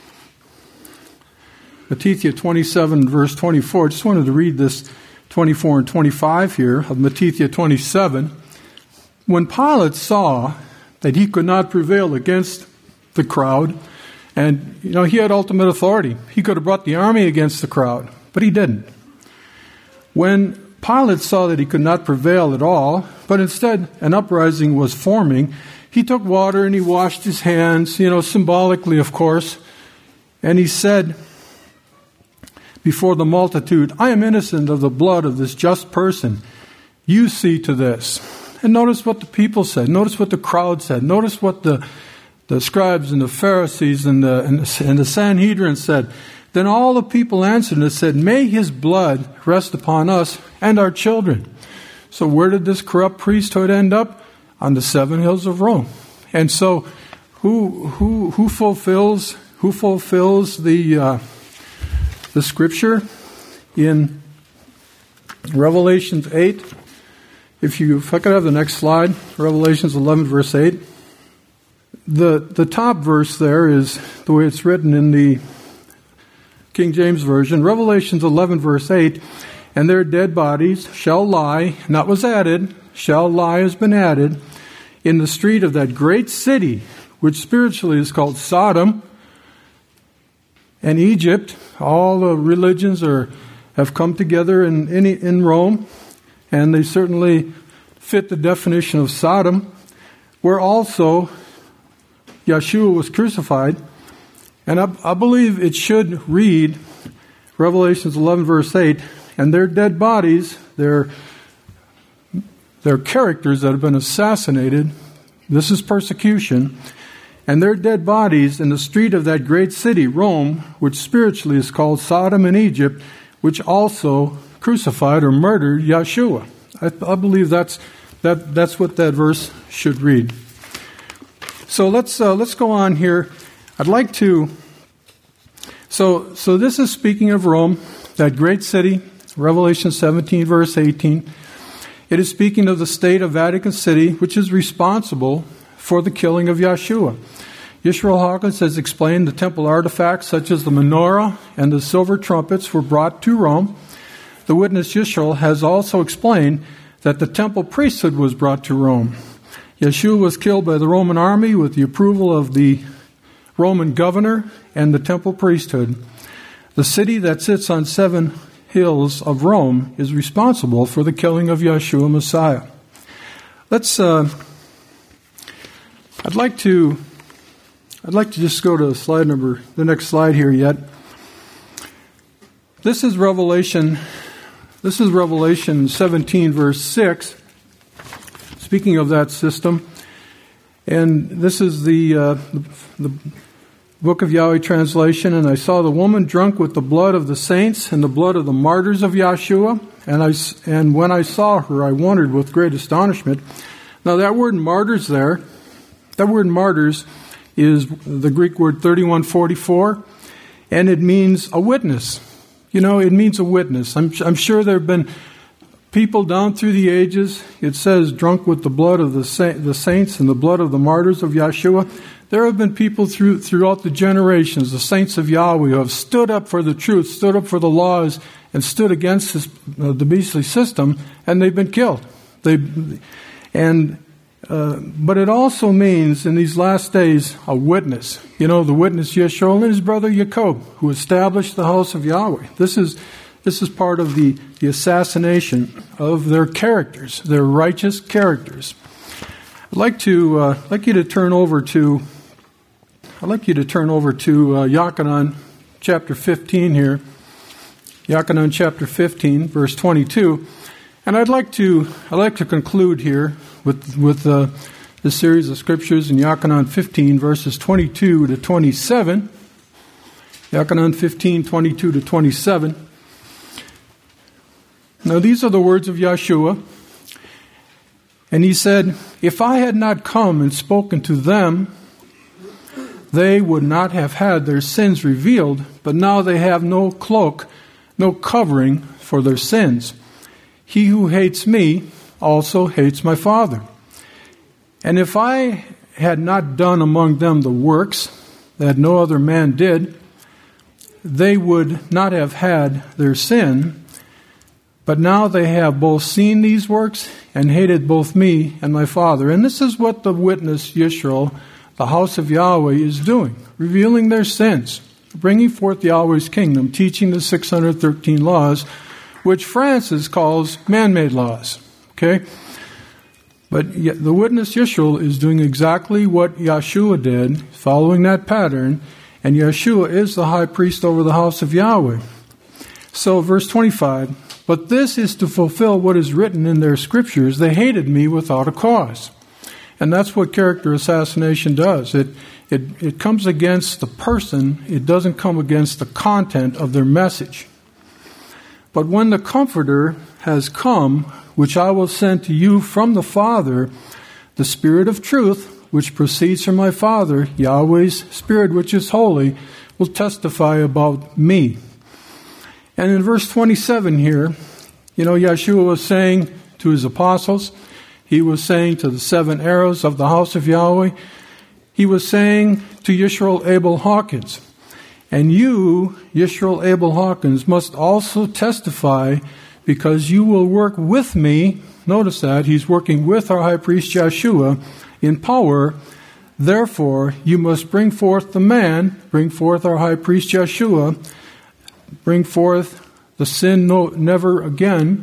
Matthew 27 verse 24, just wanted to read this 24 and 25 here of Matthew 27. When Pilate saw that he could not prevail against the crowd, and he had ultimate authority. He could have brought the army against the crowd, but he didn't. When Pilate saw that he could not prevail at all, but instead an uprising was forming, he took water and he washed his hands, symbolically, of course, and he said before the multitude, I am innocent of the blood of this just person. You see to this. And notice what the people said. Notice what the crowd said. Notice what the scribes and the Pharisees and the Sanhedrin said. Then all the people answered and said, may his blood rest upon us and our children. So where did this corrupt priesthood end up? On the 7 hills of Rome. And so who fulfills the scripture in Revelations 8? If I could have the next slide, Revelations 11 verse 8. The top verse there is the way it's written in the King James Version. Revelations 11 verse 8. And their dead bodies shall lie, and that was added, shall lie has been added, in the street of that great city, which spiritually is called Sodom and Egypt. All the religions have come together in Rome, and they certainly fit the definition of Sodom, where also Yeshua was crucified. And I believe it should read Revelations 11 verse 8, and their dead bodies, their characters that have been assassinated, this is persecution, and their dead bodies in the street of that great city, Rome, which spiritually is called Sodom and Egypt, which also crucified or murdered Yeshua. I believe that's what that verse should read. So let's go on here. I'd like to. So this is speaking of Rome, that great city, Revelation 17 verse 18. It is speaking of the state of Vatican City, which is responsible for the killing of Yeshua. Yisrael Hawkins has explained the temple artifacts such as the menorah and the silver trumpets were brought to Rome. The witness Yisrael has also explained that the temple priesthood was brought to Rome. Yeshua was killed by the Roman army with the approval of the Roman governor and the temple priesthood. The city that sits on 7 hills of Rome is responsible for the killing of Yeshua Messiah. I'd like to I'd like to just go to the next slide here yet. This is Revelation 17, verse 6. Speaking of that system, and this is the Book of Yahweh translation. And I saw the woman drunk with the blood of the saints and the blood of the martyrs of Yahshua. And when I saw her, I wondered with great astonishment. Now that word martyrs there, that word martyrs is the Greek word 3144, and it means a witness. You know, it means a witness. I'm sure there have been people down through the ages. It says drunk with the blood of the saints and the blood of the martyrs of Yahshua. There have been people throughout the generations, the saints of Yahweh, who have stood up for the truth, stood up for the laws, and stood against the beastly system, and they've been killed. But it also means, in these last days, a witness. You know, the witness Yeshua and his brother Jacob, who established the house of Yahweh. This is part of the assassination of their characters, their righteous characters. I'd like you to turn over to Yochanan chapter 15 here. Yochanan chapter 15, verse 22. And I'd like to conclude here with the series of scriptures in Yochanan 15, verses 22 to 27. Yochanan 15, 22 to 27. Now these are the words of Yahshua. And he said, if I had not come and spoken to them, they would not have had their sins revealed, but now they have no cloak, no covering for their sins. He who hates me also hates my Father. And if I had not done among them the works that no other man did, they would not have had their sin. But now they have both seen these works and hated both me and my Father. And this is what the witness Yisrael, the house of Yahweh, is doing, revealing their sins, bringing forth Yahweh's kingdom, teaching the 613 laws, which Francis calls man-made laws. Okay? But the witness Yisrael is doing exactly what Yeshua did, following that pattern, and Yeshua is the high priest over the house of Yahweh. So, verse 25, but this is to fulfill what is written in their scriptures. They hated me without a cause. And that's what character assassination does. It comes against the person. It doesn't come against the content of their message. But when the Comforter has come, which I will send to you from the Father, the Spirit of truth, which proceeds from my Father, Yahweh's Spirit, which is holy, will testify about me. And in verse 27 here, you know, Yeshua was saying to his apostles, he was saying to the 7 arrows of the house of Yahweh, he was saying to Yisrael Abel Hawkins, and you, Yisrael Abel Hawkins, must also testify because you will work with me. Notice that, he's working with our high priest Yeshua in power. Therefore, you must bring forth the man, bring forth our high priest Yeshua, bring forth the sin never again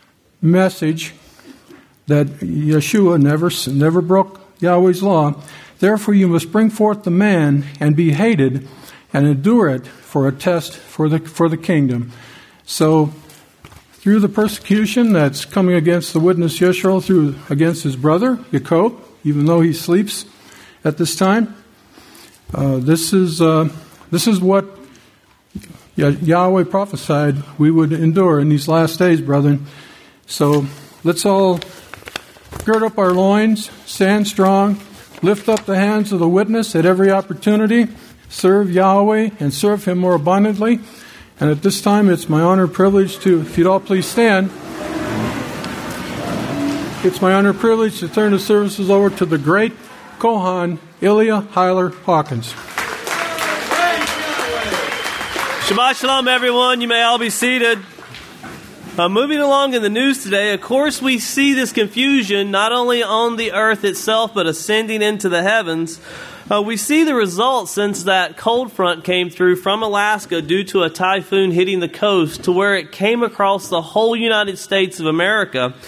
message that Yeshua never broke Yahweh's law. Therefore, you must bring forth the man and be hated and endure it for a test for the kingdom. So, through the persecution that's coming against the witness Yisrael, against his brother Jacob, even though he sleeps at this time, this is what Yahweh prophesied we would endure in these last days, brethren. So let's all gird up our loins, stand strong, lift up the hands of the witness at every opportunity, serve Yahweh and serve Him more abundantly. And at this time, it's my honor and privilege to, if you'd all please stand, it's my honor and privilege to turn the services over to the great Kohan, Ilya Heiler Hawkins. Shabbat Shalom, everyone. You may all be seated. Moving along in the news today, of course, we see this confusion not only on the earth itself, but ascending into the heavens. We see the results since that cold front came through from Alaska due to a typhoon hitting the coast to where it came across the whole United States of America.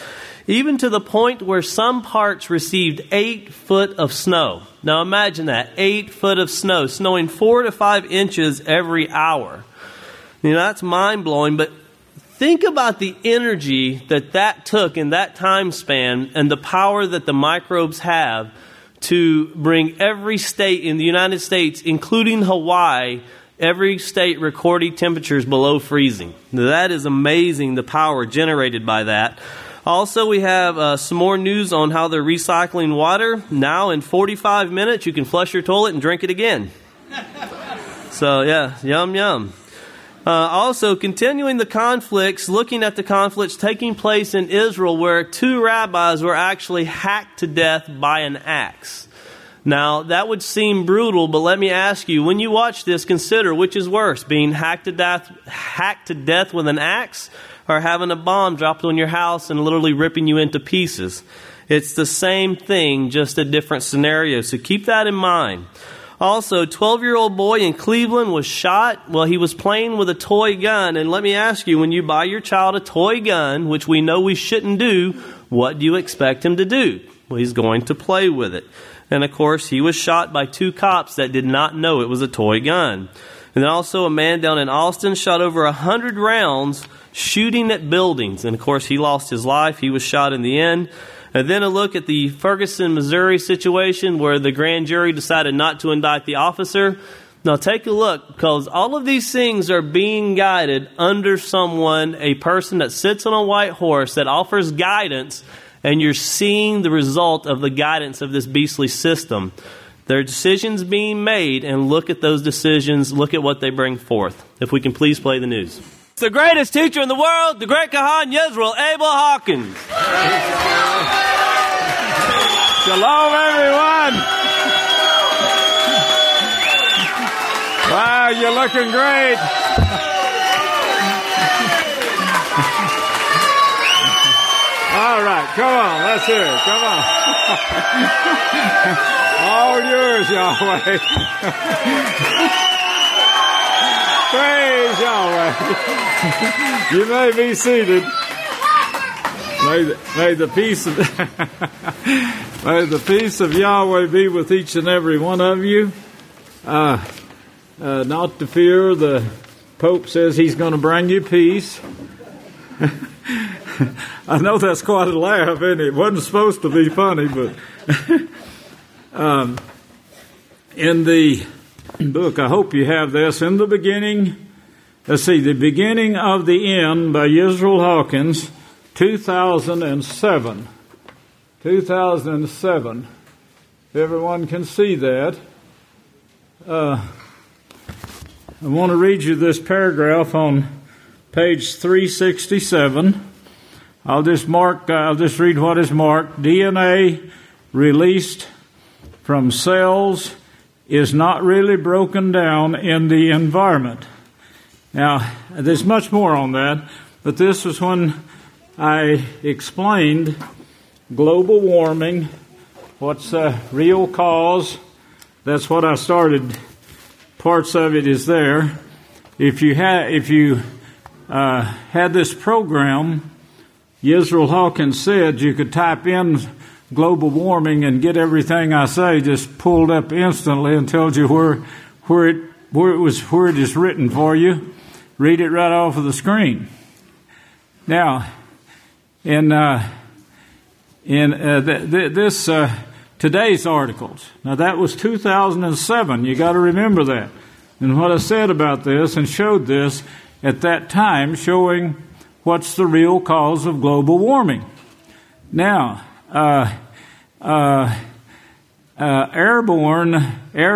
even to the point where some parts received 8 foot of snow. Now imagine that, 8 foot of snow, snowing 4 to 5 inches every hour. That's mind-blowing, but think about the energy that took in that time span and the power that the microbes have to bring every state in the United States, including Hawaii, every state recording temperatures below freezing. Now, that is amazing, the power generated by that. Also, we have some more news on how they're recycling water. Now, in 45 minutes, you can flush your toilet and drink it again. So, yeah, yum, yum. Also, continuing the conflicts, looking at the conflicts taking place in Israel where 2 rabbis were actually hacked to death by an axe. Now, that would seem brutal, but let me ask you, when you watch this, consider which is worse, being hacked to death with an axe or having a bomb dropped on your house and literally ripping you into pieces. It's the same thing, just a different scenario, so keep that in mind. Also, a 12-year-old boy in Cleveland was shot while he was playing with a toy gun. And let me ask you, when you buy your child a toy gun, which we know we shouldn't do, what do you expect him to do? Well, he's going to play with it. And, of course, he was shot by 2 cops that did not know it was a toy gun. And then also a man down in Austin shot over 100 rounds shooting at buildings. And, of course, he lost his life. He was shot in the end. And then a look at the Ferguson, Missouri situation where the grand jury decided not to indict the officer. Now take a look, because all of these things are being guided under someone, a person that sits on a white horse that offers guidance, and you're seeing the result of the guidance of this beastly system. There are decisions being made, and look at those decisions. Look at what they bring forth. If we can please play the news. The greatest teacher in the world, the great Kahan Yisrael Abel Hawkins. Shalom, everyone. Wow, you're looking great. All right, come on, let's hear it. Come on. All yours, Yahweh. Praise Yahweh. You may be seated. May the peace of Yahweh be with each and every one of you. Not to fear, the Pope says he's going to bring you peace. I know that's quite a laugh, isn't it? It wasn't supposed to be funny, but in the book, I hope you have this. In the beginning, let's see, The Beginning of the End by Yisrael Hawkins, 2007. 2007. If everyone can see that. I want to read you this paragraph on page 367. I'll just read what is marked. DNA released from cells is not really broken down in the environment. Now, there's much more on that, but this is when I explained global warming, what's the real cause. That's what I started. Parts of it is there. If you had this program, Yisrael Hawkins said you could type in global warming and get everything I say just pulled up instantly and tells you where it is written for you. Read it right off of the screen. Now, today's articles. Now that was 2007. You got to remember that. And what I said about this and showed this at that time, showing what's the real cause of global warming. Now, airborne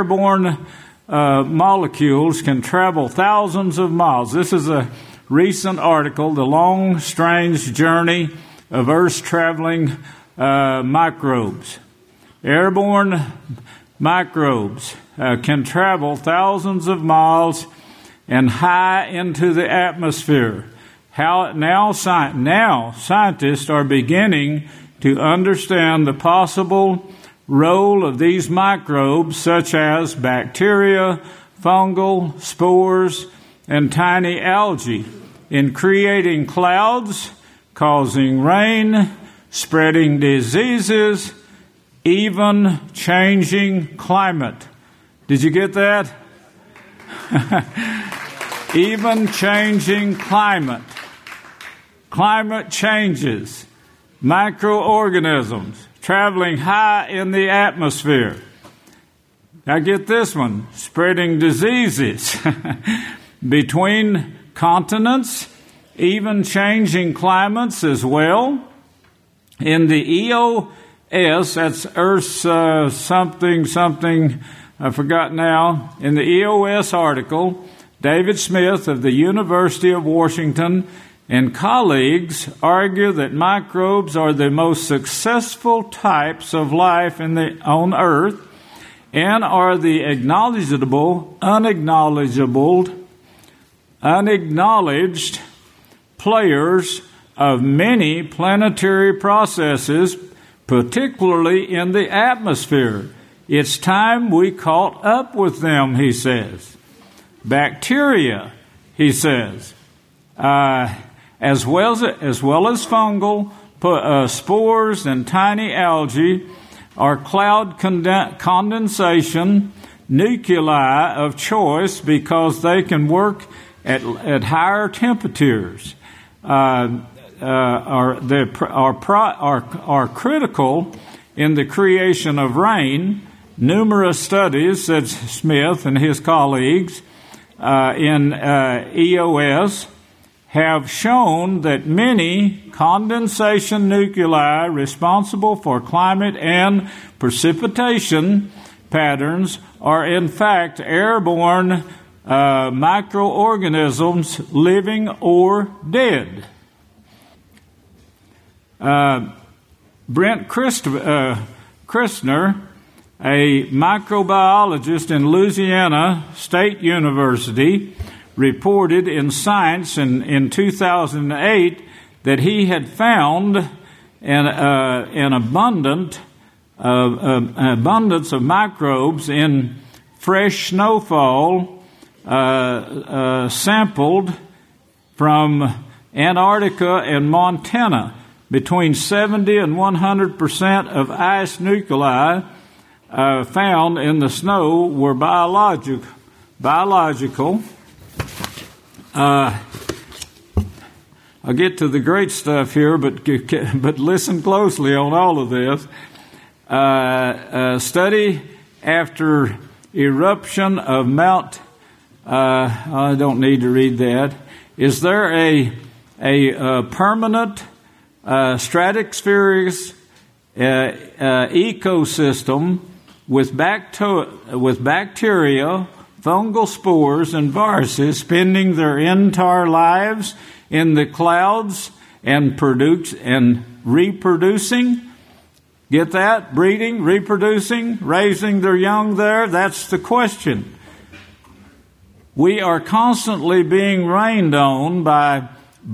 molecules can travel thousands of miles. This is a recent article, The Long, Strange Journey of Earth's Traveling Microbes. Airborne microbes can travel thousands of miles and high into the atmosphere. Now scientists are beginning to understand the possible role of these microbes, such as bacteria, fungal spores, and tiny algae, in creating clouds, causing rain, spreading diseases, even changing climate. Did you get that? Even changing climate. Climate changes. Microorganisms traveling high in the atmosphere. Now get this one. Spreading diseases between continents, even changing climates as well. In the EOS, that's Earth's something, I forgot now. In the EOS article, David Smith of the University of Washington and colleagues argue that microbes are the most successful types of life on Earth and are the unacknowledged players of many planetary processes, particularly in the atmosphere. It's time we caught up with them, he says. Bacteria, he says, as well as fungal spores and tiny algae, are cloud condensation nuclei of choice because they can work at higher temperatures. Are critical in the creation of rain. Numerous studies, said Smith and his colleagues in EOS, have shown that many condensation nuclei responsible for climate and precipitation patterns are in fact airborne microorganisms, living or dead. Brent Christner, a microbiologist in Louisiana State University, reported in Science in 2008 that he had found an abundance of microbes in fresh snowfall sampled from Antarctica and Montana. Between 70 and 100% of ice nuclei found in the snow were biological. I'll get to the great stuff here, but listen closely on all of this. A study after eruption of Mount. I don't need to read that. Is there a permanent stratospheric ecosystem with bacteria, fungal spores, and viruses spending their entire lives in the clouds and reproducing? Get that? Breeding, reproducing, raising their young there? That's the question. We are constantly being rained on by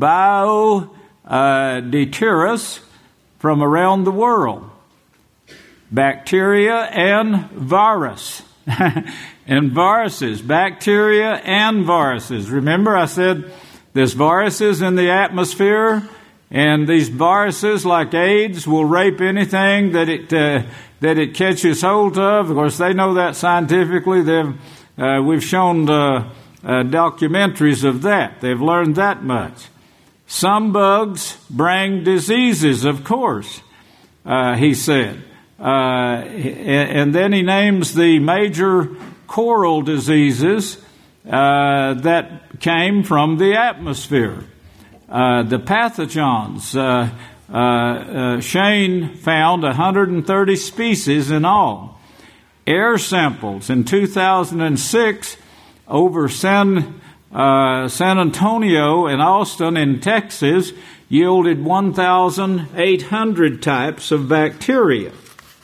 biodetritus from around the world. Bacteria and virus. And viruses. Bacteria and viruses. Remember I said there's viruses in the atmosphere, and these viruses, like AIDS, will rape anything that it catches hold of. Of course, they know that scientifically. We've shown documentaries of that. They've learned that much. Some bugs bring diseases, of course, he said. And then he names the major coral diseases that came from the atmosphere. The pathogens. Shane found 130 species in all. Air samples in 2006 over San Antonio and Austin in Texas yielded 1,800 types of bacteria.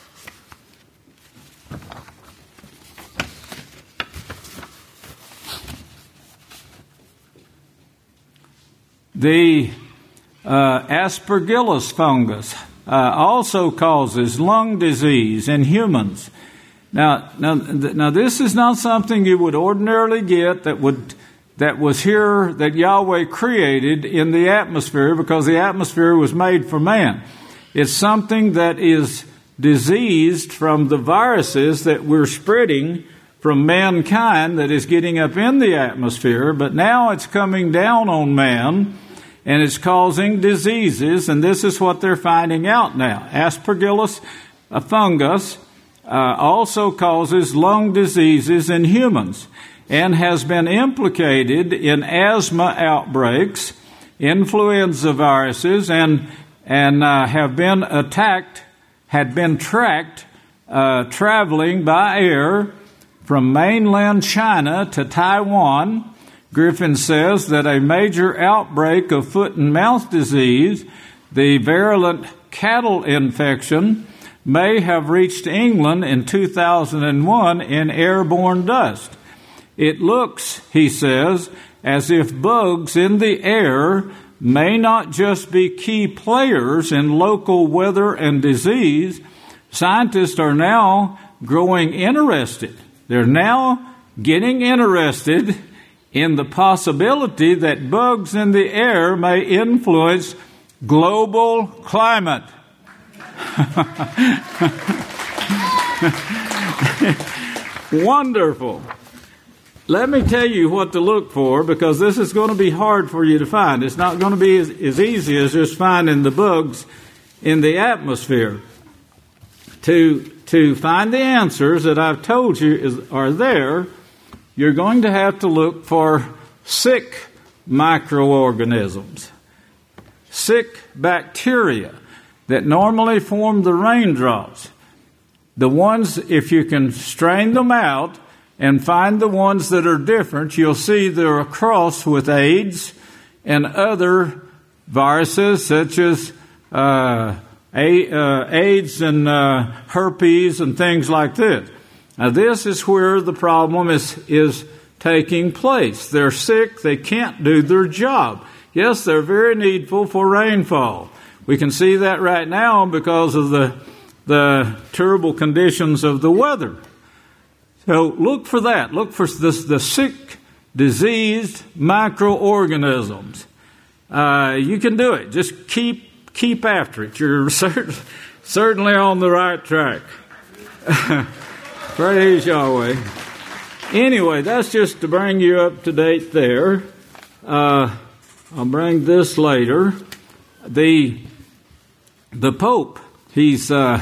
The Aspergillus fungus also causes lung disease in humans. Now, this is not something you would ordinarily get that was here, that Yahweh created in the atmosphere, because the atmosphere was made for man. It's something that is diseased from the viruses that we're spreading from mankind that is getting up in the atmosphere, but now it's coming down on man and it's causing diseases, and this is what they're finding out now. Aspergillus fungus also causes lung diseases in humans and has been implicated in asthma outbreaks, influenza viruses, and had been tracked traveling by air from mainland China to Taiwan. Griffin says that a major outbreak of foot and mouth disease, the virulent cattle infection, may have reached England in 2001 in airborne dust. It looks, he says, as if bugs in the air may not just be key players in local weather and disease. Scientists are now growing interested. They're now getting interested in the possibility that bugs in the air may influence global climate. Wonderful. Let me tell you what to look for, because this is going to be hard for you to find. It's not going to be as easy as just finding the bugs in the atmosphere. To find the answers that I've told you are there, you're going to have to look for sick microorganisms, sick bacteria that normally form the raindrops. The ones, if you can strain them out and find the ones that are different, you'll see they're a cross with AIDS and other viruses such as AIDS and herpes and things like this. Now, this is where the problem is taking place. They're sick. They can't do their job. Yes, they're very needful for rainfall. We can see that right now because of the terrible conditions of the weather. So look for that. Look for the sick, diseased microorganisms. You can do it. Just keep after it. You're certainly on the right track. Praise Yahweh. Anyway, that's just to bring you up to date there. I'll bring this later. The Pope, he's going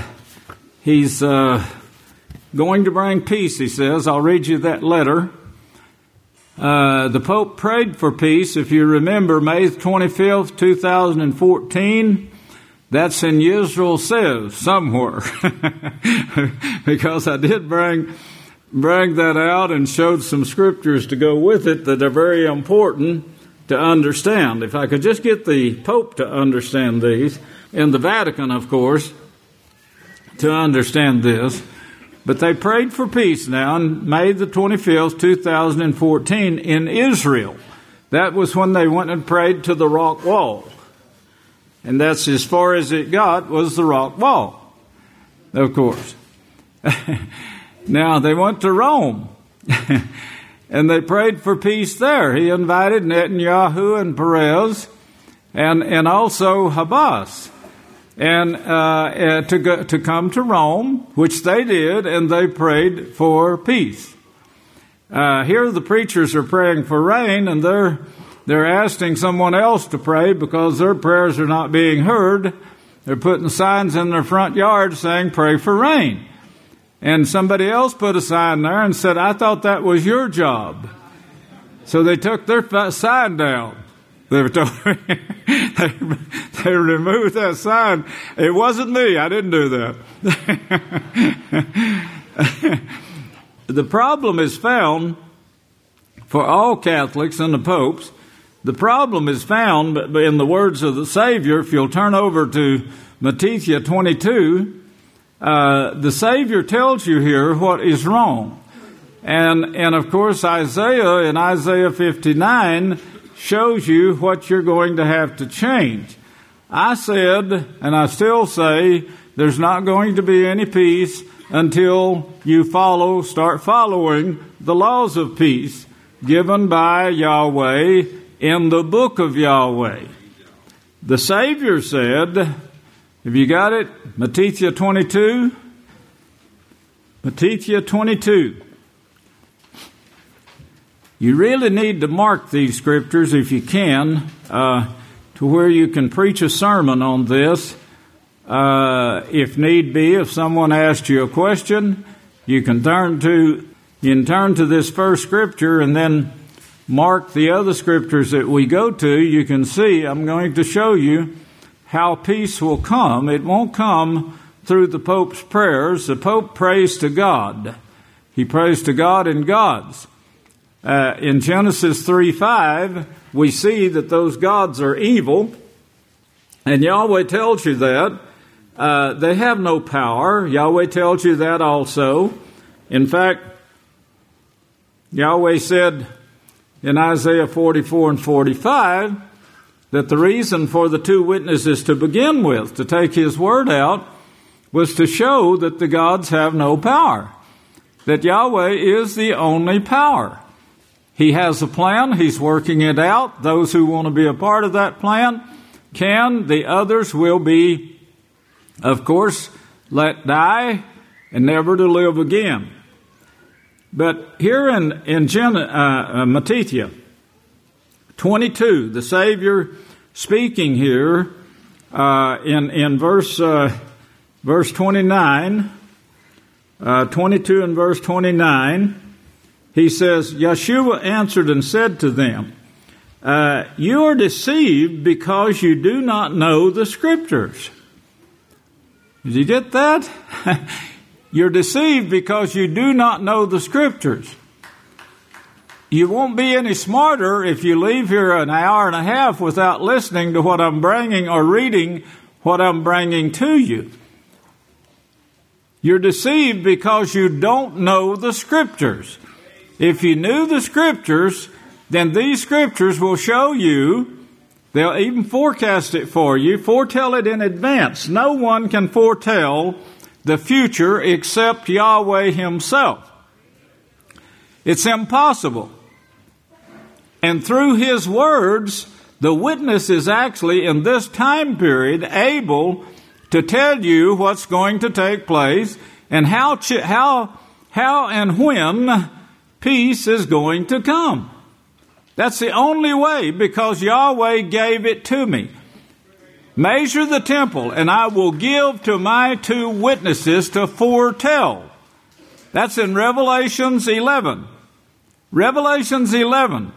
to bring peace, he says. I'll read you that letter. The Pope prayed for peace, if you remember, May 25th, 2014. That's in Yisrael Says somewhere. Because I did bring that out and showed some scriptures to go with it that are very important to understand. If I could just get the Pope to understand these, and the Vatican, of course, to understand this. But they prayed for peace now on May the 25th, 2014 in Israel. That was when they went and prayed to the rock wall. And that's as far as it got, was the rock wall, of course. Now, they went to Rome, and they prayed for peace there. He invited Netanyahu and Perez, and also Habas, and to come to Rome, which they did, and they prayed for peace. Here the preachers are praying for rain, and they're asking someone else to pray because their prayers are not being heard. They're putting signs in their front yard saying, "Pray for rain." And somebody else put a sign there and said, "I thought that was your job." So they took their sign down. They removed that sign. It wasn't me. I didn't do that. The problem is found for all Catholics and the popes. The problem is found in the words of the Savior. If you'll turn over to Matthew 22, the Savior tells you here what is wrong. And of course, Isaiah in Isaiah 59 shows you what you're going to have to change. I said, and I still say, there's not going to be any peace until you start following the laws of peace given by Yahweh in the book of Yahweh. The Savior said Have you got it? Matthew 22. Matthew 22. You really need to mark these scriptures if you can, to where you can preach a sermon on this. If need be, if someone asks you a question, you can turn to this first scripture and then mark the other scriptures that we go to. You can see, I'm going to show you how peace will come. It won't come through the Pope's prayers. The Pope prays to God. He prays to God and gods. In Genesis 3:5, we see that those gods are evil, and Yahweh tells you that. They have no power. Yahweh tells you that also. In fact, Yahweh said in Isaiah 44 and 45 that the reason for the two witnesses to begin with, to take his word out, was to show that the gods have no power, that Yahweh is the only power. He has a plan. He's working it out. Those who want to be a part of that plan can. The others will be, of course, let die and never to live again. But here in Matthew 22, the Savior speaking here in verse 29, 22 and verse 29, he says, Yeshua answered and said to them, you are deceived because you do not know the Scriptures. Did you get that? You're deceived because you do not know the Scriptures. You won't be any smarter if you leave here an hour and a half without listening to what I'm bringing or reading what I'm bringing to you. You're deceived because you don't know the Scriptures. If you knew the Scriptures, then these Scriptures will show you, they'll even forecast it for you, foretell it in advance. No one can foretell the future except Yahweh himself. It's impossible. And through his words, the witness is actually in this time period able to tell you what's going to take place and how and when peace is going to come. That's the only way, because Yahweh gave it to me. Measure the temple, and I will give to my two witnesses to foretell. That's in Revelations 11. Revelations 11.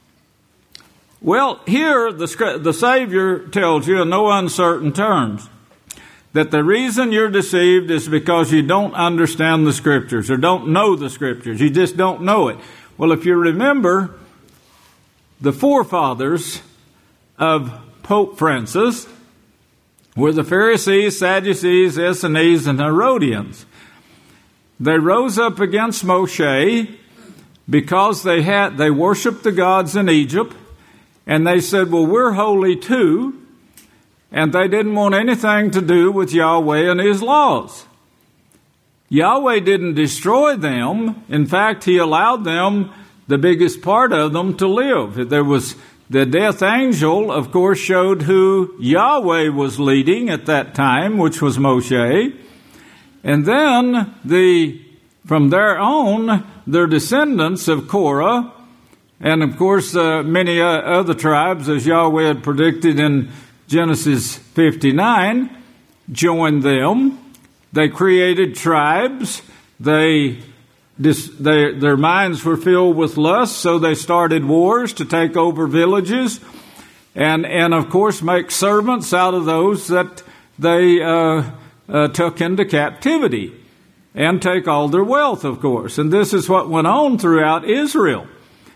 Well, here the Savior tells you in no uncertain terms that the reason you're deceived is because you don't understand the Scriptures or don't know the Scriptures. You just don't know it. Well, if you remember, the forefathers of Pope Francis were the Pharisees, Sadducees, Essenes, and Herodians. They rose up against Moshe because they worshiped the gods in Egypt, and they said, well, we're holy too, and they didn't want anything to do with Yahweh and his laws. Yahweh didn't destroy them. In fact, he allowed them, the biggest part of them, to live. There was the death angel, of course, showed who Yahweh was leading at that time, which was Moshe. And then from there on, their descendants of Korah, and of course many other tribes, as Yahweh had predicted in Genesis 59, joined them. They created tribes. Their minds were filled with lust, so they started wars to take over villages and of course make servants out of those that they took into captivity, and take all their wealth, of course. And this is what went on throughout Israel.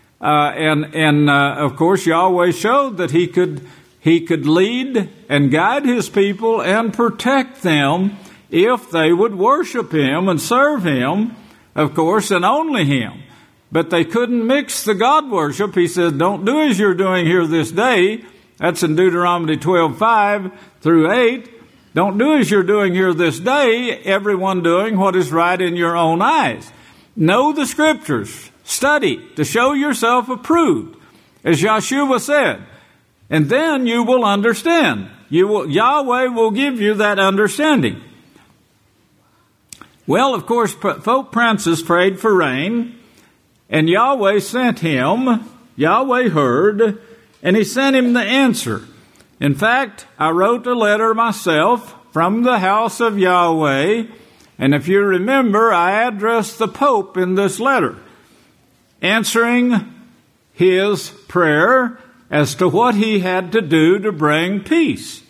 Of course, Yahweh showed that he could lead and guide his people and protect them if they would worship him and serve him, of course, and only him. But they couldn't mix the God worship. He says, don't do as you're doing here this day. That's in Deuteronomy 12:5 through 8. Don't do as you're doing here this day, everyone doing what is right in your own eyes. Know the Scriptures. Study to show yourself approved, as Yeshua said. And then you will understand. Yahweh will give you that understanding. Well, of course, Pope Francis prayed for rain, and Yahweh sent him. Yahweh heard, and he sent him the answer. In fact, I wrote a letter myself from the house of Yahweh, and if you remember, I addressed the Pope in this letter, answering his prayer as to what he had to do to bring peace.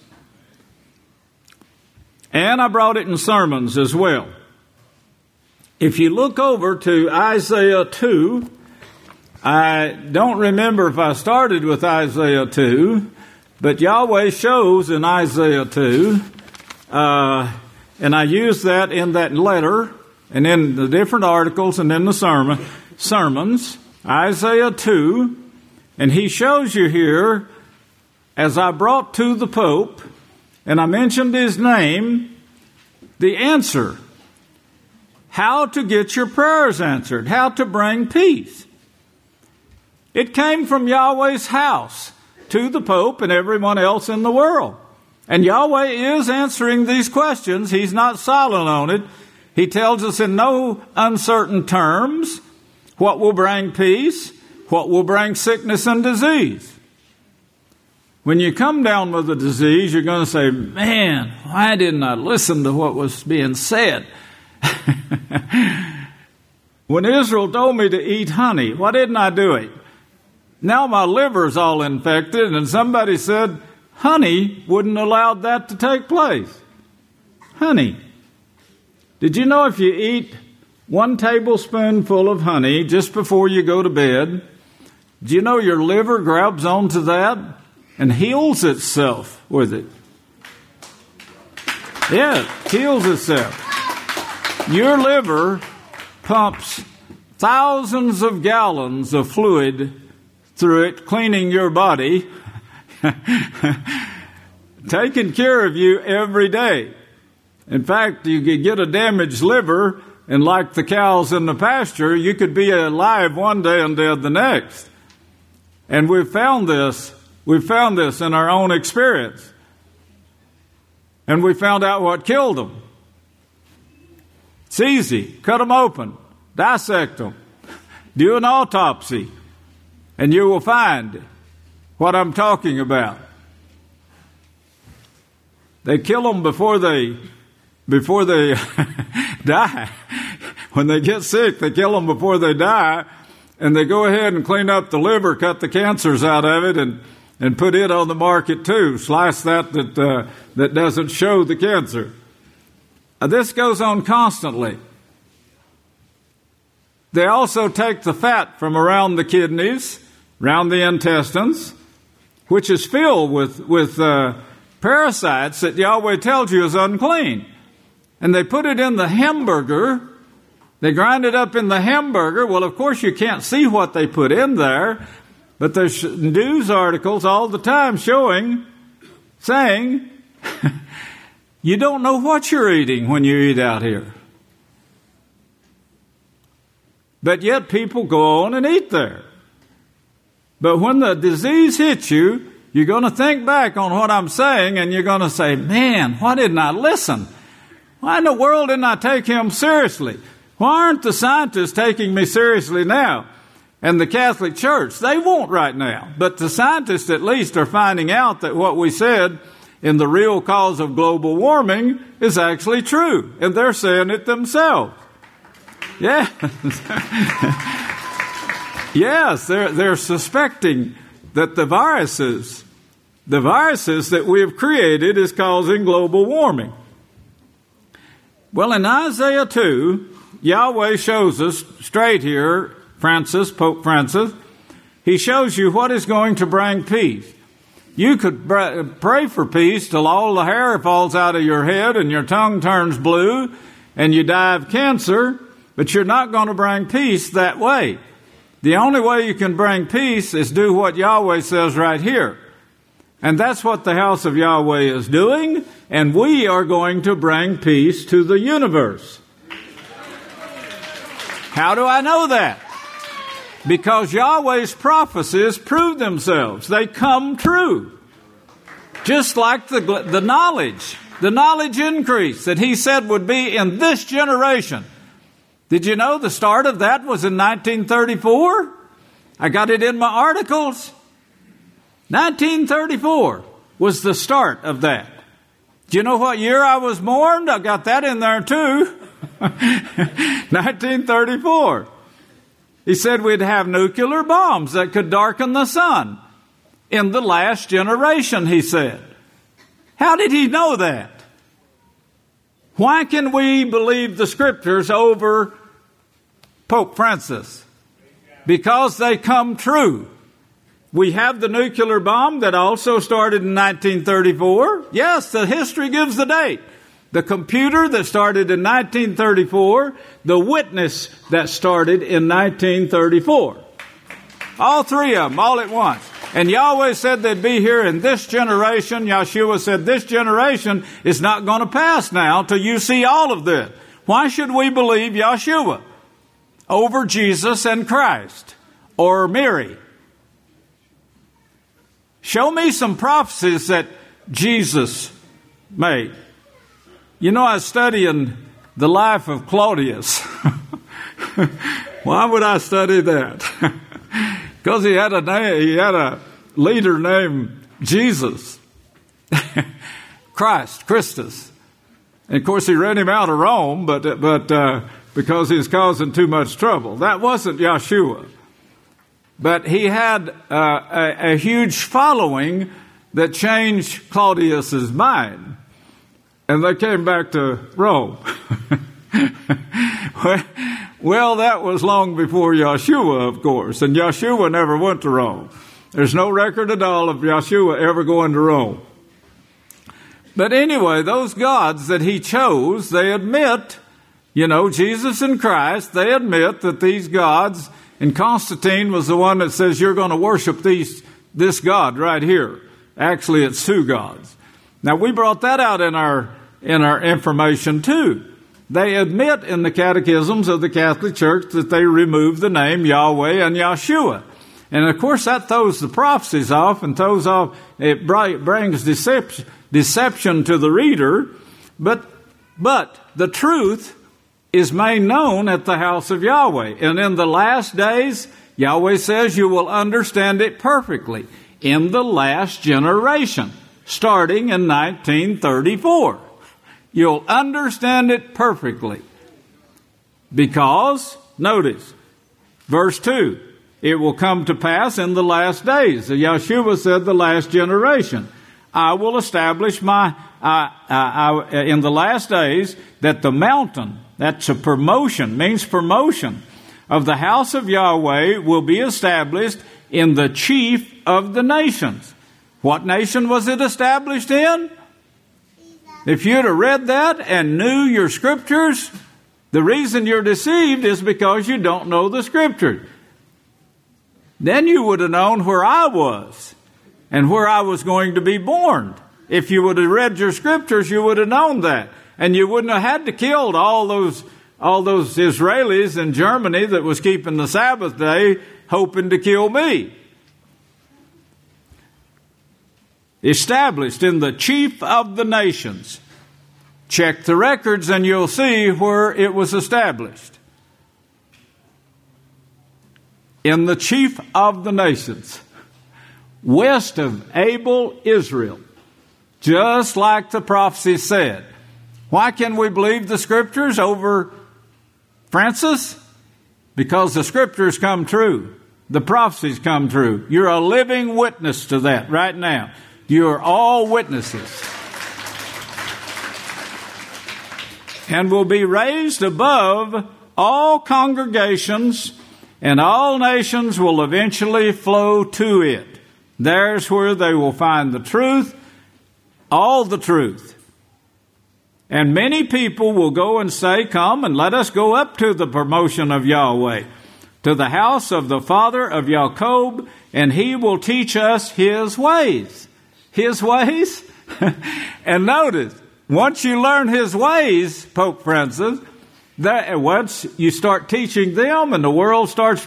And I brought it in sermons as well. If you look over to Isaiah 2, I don't remember if I started with Isaiah 2, but Yahweh shows in Isaiah 2, and I use that in that letter, and in the different articles, and in the sermons, Isaiah 2, and he shows you here, as I brought to the Pope, and I mentioned his name, the answer. How to get your prayers answered. How to bring peace. It came from Yahweh's house to the Pope and everyone else in the world. And Yahweh is answering these questions. He's not silent on it. He tells us in no uncertain terms what will bring peace, what will bring sickness and disease. When you come down with a disease, you're going to say, man, why didn't I listen to what was being said? When Israel told me to eat honey, why didn't I do it? Now my liver's all infected, and somebody said honey wouldn't allow that to take place. Honey. Did you know if you eat 1 tablespoonful of honey just before you go to bed, do you know your liver grabs onto that and heals itself with it? Yeah, it heals itself. Your liver pumps thousands of gallons of fluid through it, cleaning your body, taking care of you every day. In fact, you could get a damaged liver, and like the cows in the pasture, you could be alive one day and dead the next. And we've found this in our own experience. And we found out what killed them. It's easy. Cut them open. Dissect them. Do an autopsy. And you will find what I'm talking about. They kill them before they die. When they get sick, they kill them before they die. And they go ahead and clean up the liver, cut the cancers out of it, and put it on the market too. Slice that doesn't show the cancer. This goes on constantly. They also take the fat from around the kidneys, around the intestines, which is filled with parasites that Yahweh tells you is unclean. And they put it in the hamburger. They grind it up in the hamburger. Well, of course, you can't see what they put in there, but there's news articles all the time saying, you don't know what you're eating when you eat out here. But yet people go on and eat there. But when the disease hits you, you're going to think back on what I'm saying, and you're going to say, man, why didn't I listen? Why in the world didn't I take him seriously? Why aren't the scientists taking me seriously now? And the Catholic Church, they won't right now. But the scientists at least are finding out that what we said in the real cause of global warming is actually true. And they're saying it themselves. Yeah. Yes, they're suspecting that the viruses that we have created is causing global warming. Well, in Isaiah 2, Yahweh shows us straight here, Pope Francis, he shows you what is going to bring peace. You could pray for peace till all the hair falls out of your head and your tongue turns blue and you die of cancer, but you're not going to bring peace that way. The only way you can bring peace is do what Yahweh says right here. And that's what the house of Yahweh is doing, and we are going to bring peace to the universe. How do I know that? Because Yahweh's prophecies prove themselves. They come true. Just like the knowledge increase that he said would be in this generation. Did you know the start of that was in 1934? I got it in my articles. 1934 was the start of that. Do you know what year I was born? I got that in there too. 1934. He said we'd have nuclear bombs that could darken the sun in the last generation, he said. How did he know that? Why can we believe the Scriptures over Pope Francis? Because they come true. We have the nuclear bomb that also started in 1934. Yes, the history gives the date. The computer that started in 1934, the witness that started in 1934. All three of them, all at once. And Yahweh said they'd be here in this generation. Yeshua said this generation is not going to pass now till you see all of this. Why should we believe Yeshua over Jesus and Christ or Mary? Show me some prophecies that Jesus made. You know, I was studying the life of Claudius. Why would I study that? Because he had a leader named Jesus. Christus. And of course he ran him out of Rome, but because he was causing too much trouble. That wasn't Yeshua. But he had a huge following that changed Claudius's mind. And they came back to Rome. Well, that was long before Yeshua, of course. And Yeshua never went to Rome. There's no record at all of Yeshua ever going to Rome. But anyway, those gods that he chose, they admit, Jesus and Christ, they admit that these gods, and Constantine was the one that says you're going to worship this God right here. Actually, it's two gods. Now, we brought that out in our information too. They admit in the catechisms of the Catholic Church that they remove the name Yahweh and Yeshua. And of course that throws the prophecies off and it brings deception to the reader. But the truth is made known at the house of Yahweh. And in the last days, Yahweh says you will understand it perfectly in the last generation, starting in 1934. You'll understand it perfectly. Because, notice, verse 2, it will come to pass in the last days. Yeshua said the last generation. I will establish in the last days that the mountain, that's a promotion, means promotion, of the house of Yahweh will be established in the chief of the nations. What nation was it established in? If you'd have read that and knew your Scriptures, the reason you're deceived is because you don't know the Scriptures. Then you would have known where I was and where I was going to be born. If you would have read your Scriptures, you would have known that. And you wouldn't have had to kill all those Israelis in Germany that was keeping the Sabbath day hoping to kill me. Established in the chief of the nations. Check the records and you'll see where it was established. In the chief of the nations. West of Abel, Israel. Just like the prophecy said. Why can we believe the Scriptures over Francis? Because the Scriptures come true. The prophecies come true. You're a living witness to that right now. You're all witnesses. And will be raised above all congregations, and all nations will eventually flow to it. There's where they will find the truth, all the truth. And many people will go and say, come and let us go up to the promotion of Yahweh, to the house of the father of Jacob, and he will teach us his ways. His ways? And notice, once you learn his ways, Pope Francis, once you start teaching them and the world starts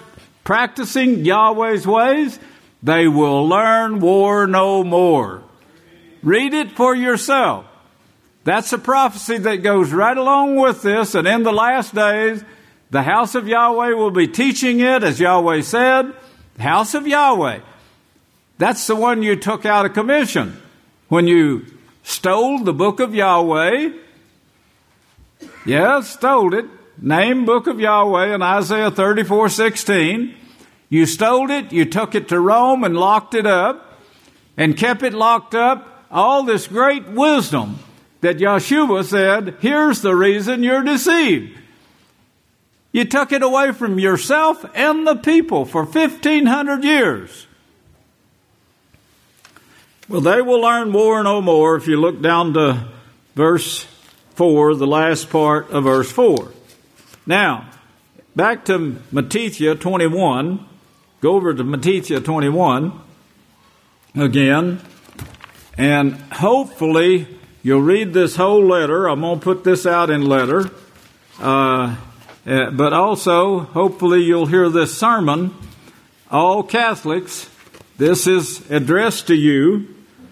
practicing Yahweh's ways, they will learn war no more. Read it for yourself. That's a prophecy that goes right along with this. And in the last days, the house of Yahweh will be teaching it, as Yahweh said. The house of Yahweh. That's the one you took out of commission. When you stole the book of Yahweh. Yeah, stole it. Name book of Yahweh in Isaiah 34:16. You stole it. You took it to Rome and locked it up. And kept it locked up. All this great wisdom that Yeshua said, here's the reason you're deceived. You took it away from yourself and the people for 1,500 years. Well, they will learn more no more if you look down to verse 4, the last part of verse 4. Now, back to Matthew 21. Go over to Matthew 21 again. And hopefully you'll read this whole letter. I'm going to put this out in letter. But also, hopefully you'll hear this sermon. All Catholics, this is addressed to you.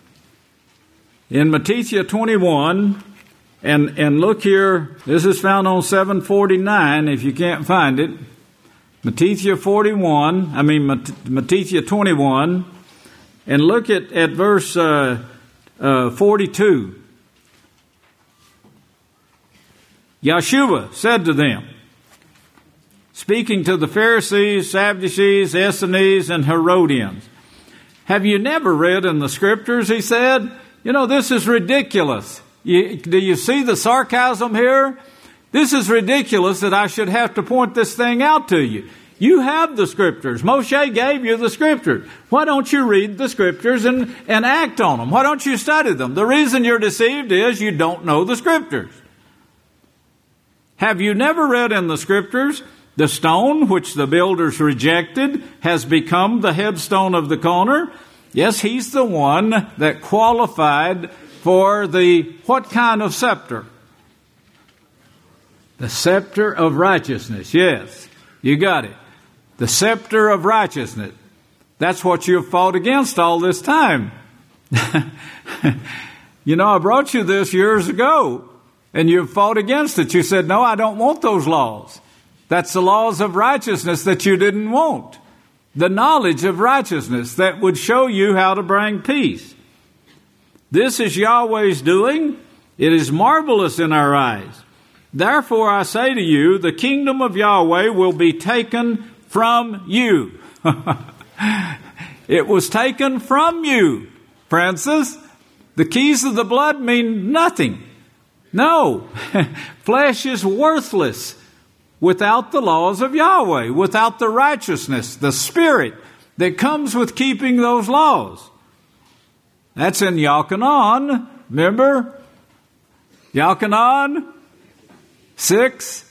In Matthew 21, and look here, this is found on 749 if you can't find it. Matthew 21, and look at verse 42. Yeshua said to them, speaking to the Pharisees, Sadducees, Essenes, and Herodians, have you never read in the Scriptures, he said, you know, this is ridiculous. Do you see the sarcasm here? This is ridiculous that I should have to point this thing out to you. You have the Scriptures. Moshe gave you the Scriptures. Why don't you read the Scriptures and act on them? Why don't you study them? The reason you're deceived is you don't know the Scriptures. Have you never read in the Scriptures, the stone which the builders rejected has become the headstone of the corner? Yes, he's the one that qualified for what kind of scepter? The scepter of righteousness. Yes, you got it. The scepter of righteousness. That's what you've fought against all this time. You know, I brought you this years ago, and you've fought against it. You said, no, I don't want those laws. That's the laws of righteousness that you didn't want. The knowledge of righteousness that would show you how to bring peace. This is Yahweh's doing. It is marvelous in our eyes. Therefore I say to you, the kingdom of Yahweh will be taken from you. It was taken from you, Francis. The keys of the blood mean nothing. No, flesh is worthless without the laws of Yahweh, without the righteousness, the spirit that comes with keeping those laws. That's in Yochanan, remember? Yochanan 6.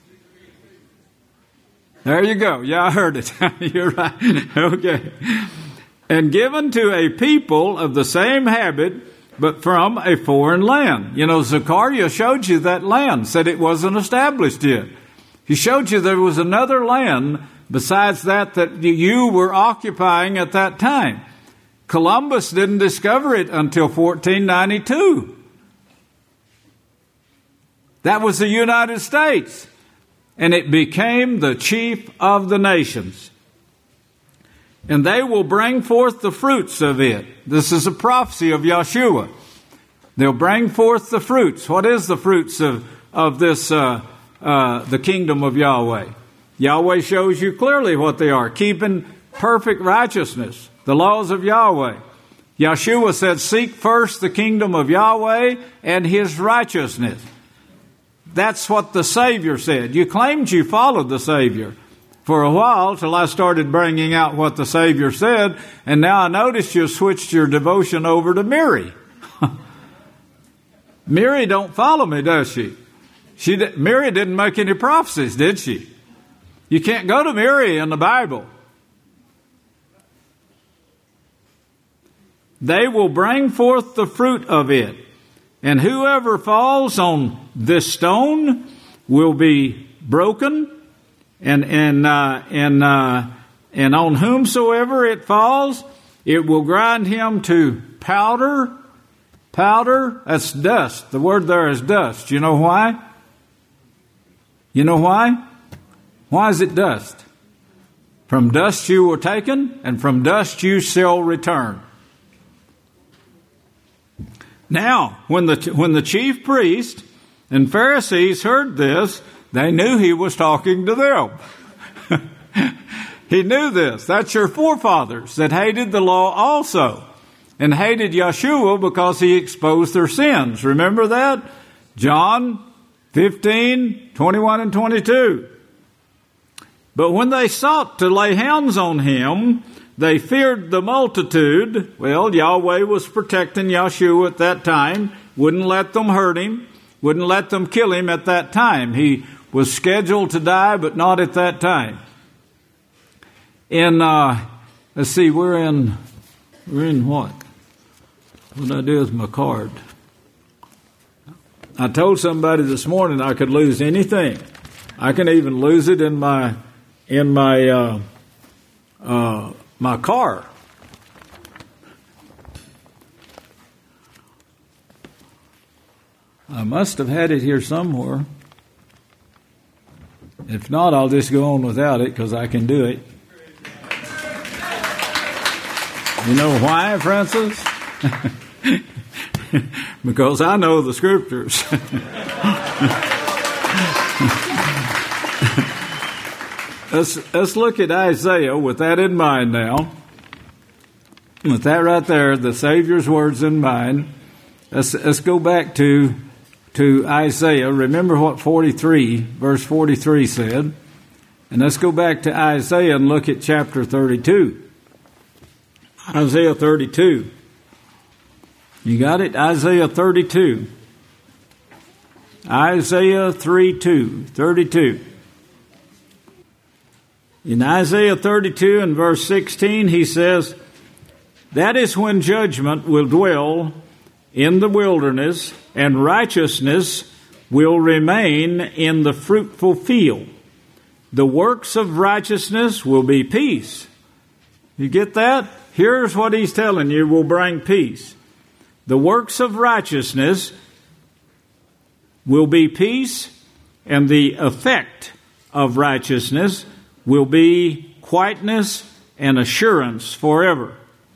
There you go. Yeah, I heard it. You're right. Okay. And given to a people of the same habit, but from a foreign land. You know, Zechariah showed you that land, said it wasn't established yet. He showed you there was another land besides that you were occupying at that time. Columbus didn't discover it until 1492. That was the United States. And it became the chief of the nations. And they will bring forth the fruits of it. This is a prophecy of Yeshua. They'll bring forth the fruits. What is the fruits of this, the kingdom of Yahweh? Yahweh shows you clearly what they are. Keeping perfect righteousness, the laws of Yahweh. Yeshua said, seek first the kingdom of Yahweh and His righteousness. That's what the Savior said. You claimed you followed the Savior for a while till I started bringing out what the Savior said, and now I noticed you switched your devotion over to Mary. Mary don't follow me, does she? Mary didn't make any prophecies, did she? You can't go to Mary in the Bible. They will bring forth the fruit of it. And whoever falls on this stone will be broken, and on whomsoever it falls, it will grind him to powder, Powder, that's dust. The word there is dust. You know why? You know why? Why is it dust? From dust you were taken, and from dust you shall return. Now, when the chief priest and Pharisees heard this, they knew he was talking to them. He knew this. That's your forefathers that hated the law also, and hated Yeshua because he exposed their sins. Remember that? John 15, 21 and 22. But when they sought to lay hands on him, they feared the multitude. Well, Yahweh was protecting Yeshua at that time, wouldn't let them hurt him, wouldn't let them kill him at that time. He was scheduled to die, but not at that time. Let's see, we're in what? What did I do with my card? I told somebody this morning I could lose anything. I can even lose it in my car. I must have had it here somewhere. If not, I'll just go on without it because I can do it. You know why, Francis? Because I know the scriptures. Let's look at Isaiah with that in mind now. With that right there, the Savior's words in mind. Let's go back to Isaiah. Remember what verse 43 said. And let's go back to Isaiah and look at chapter 32. Isaiah 32. You got it? Isaiah 32. Isaiah 32. In Isaiah 32 and verse 16, he says, "That is when judgment will dwell in the wilderness, and righteousness will remain in the fruitful field. The works of righteousness will be peace." You get that? Here's what he's telling you will bring peace. The works of righteousness will be peace, and the effect of righteousness will be quietness and assurance forever.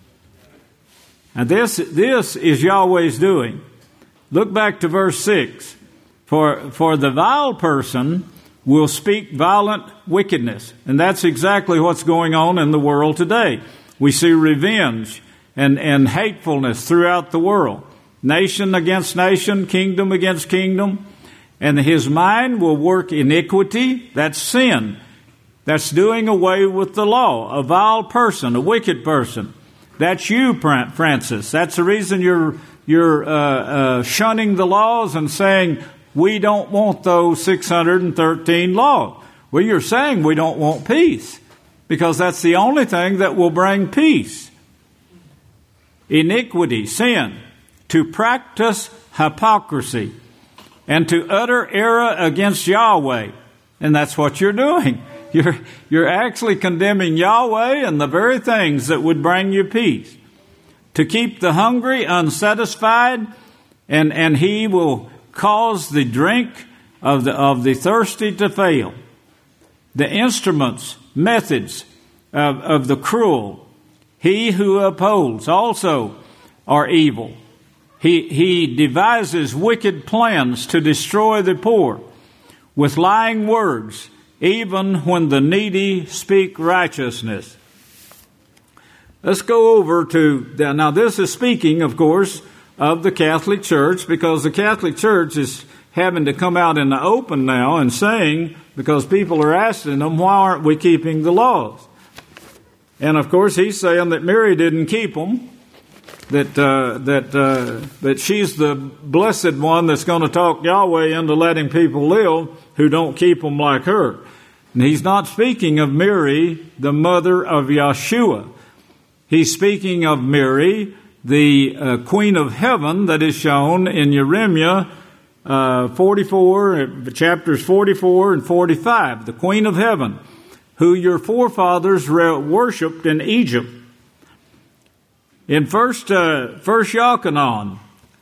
Now this is Yahweh's doing. Look back to verse 6. For the vile person will speak violent wickedness. And that's exactly what's going on in the world today. We see revenge and hatefulness throughout the world. Nation against nation, kingdom against kingdom. And his mind will work iniquity. That's sin. That's doing away with the law. A vile person, a wicked person. That's you, Francis. That's the reason you're shunning the laws and saying, we don't want those 613 laws. Well, you're saying we don't want peace, because that's the only thing that will bring peace. Iniquity, sin, to practice hypocrisy, and to utter error against Yahweh. And that's what you're doing. You're actually condemning Yahweh and the very things that would bring you peace. To keep the hungry unsatisfied, and he will cause the drink of the thirsty to fail. The instruments, methods of the cruel, he who upholds also are evil. He devises wicked plans to destroy the poor with lying words, even when the needy speak righteousness. Let's go over to, now this is speaking, of course, of the Catholic Church, because the Catholic Church is having to come out in the open now and saying, because people are asking them, why aren't we keeping the laws? And of course he's saying that Mary didn't keep them, that she's the blessed one that's going to talk Yahweh into letting people live who don't keep them like her. And he's not speaking of Mary, the mother of Yeshua. He's speaking of Mary, the Queen of Heaven, that is shown in Jeremiah 44, chapters 44 and 45. The Queen of Heaven, who your forefathers worshipped in Egypt. In First Yochanan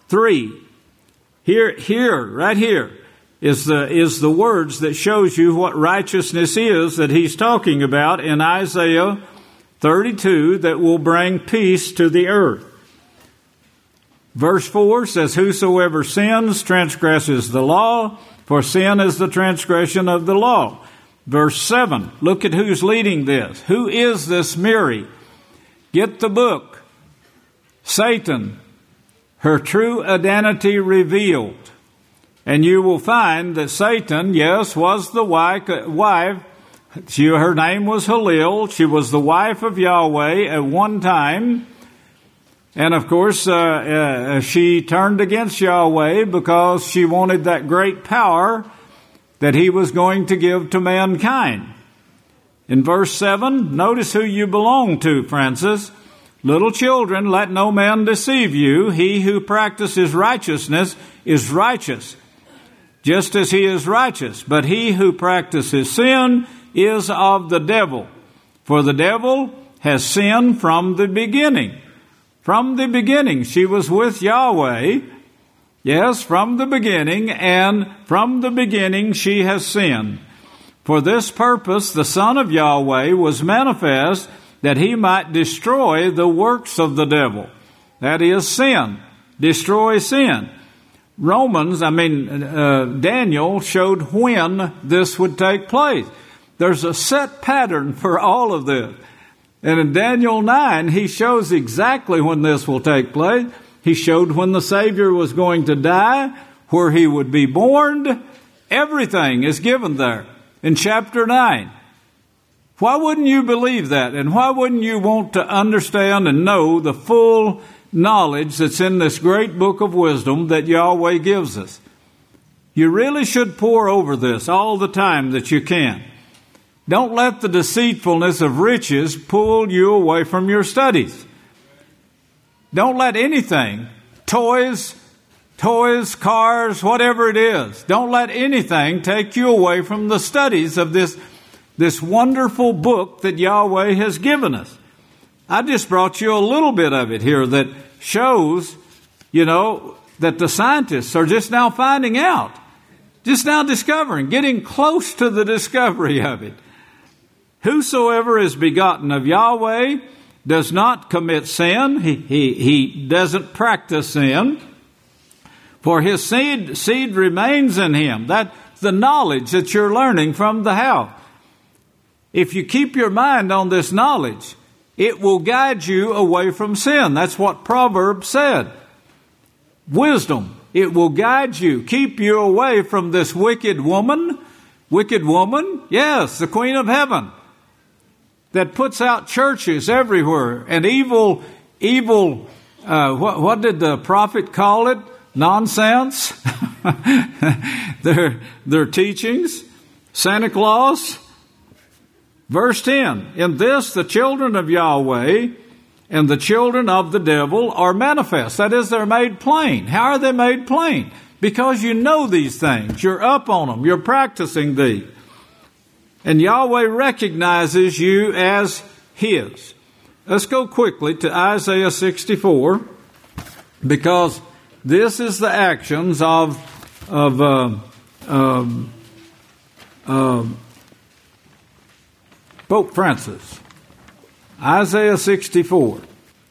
3. Here, right here, is the words that shows you what righteousness is that he's talking about in Isaiah 32 that will bring peace to the earth. Verse 4 says, whosoever sins transgresses the law, for sin is the transgression of the law. Verse 7, look at who's leading this. Who is this Mary? Get the book. Satan, her true identity revealed. And you will find that Satan, yes, was the wife. Her name was Halil. She was the wife of Yahweh at one time. And of course, she turned against Yahweh because she wanted that great power that he was going to give to mankind. In verse 7, notice who you belong to, Francis. Little children, let no man deceive you. He who practices righteousness is righteous, just as he is righteous. But he who practices sin is of the devil. For the devil has sinned from the beginning. From the beginning, she was with Yahweh. Yes, from the beginning, and from the beginning she has sinned. For this purpose the Son of Yahweh was manifest, that he might destroy the works of the devil. That is sin. Destroy sin. Daniel showed when this would take place. There's a set pattern for all of this. And in Daniel 9, he shows exactly when this will take place. He showed when the Savior was going to die, where he would be born. Everything is given there in chapter 9. Why wouldn't you believe that? And why wouldn't you want to understand and know the full knowledge that's in this great book of wisdom that Yahweh gives us? You really should pore over this all the time that you can. Don't let the deceitfulness of riches pull you away from your studies. Don't let anything, toys, cars, whatever it is, don't let anything take you away from the studies of this wonderful book that Yahweh has given us. I just brought you a little bit of it here that shows, that the scientists are just now finding out, just now discovering, getting close to the discovery of it. Whosoever is begotten of Yahweh does not commit sin. He doesn't practice sin. For his seed remains in him. That's the knowledge that you're learning from the house. If you keep your mind on this knowledge, it will guide you away from sin. That's what Proverbs said. Wisdom, it will guide you, keep you away from this wicked woman. Wicked woman, yes, the Queen of Heaven, that puts out churches everywhere and evil, what did the prophet call it? Nonsense. their teachings. Santa Claus. Verse 10, in this the children of Yahweh and the children of the devil are manifest. That is, they're made plain. How are they made plain? Because you know these things. You're up on them. You're practicing these. And Yahweh recognizes you as his. Let's go quickly to Isaiah 64, because this is the actions of Pope Francis. Isaiah 64.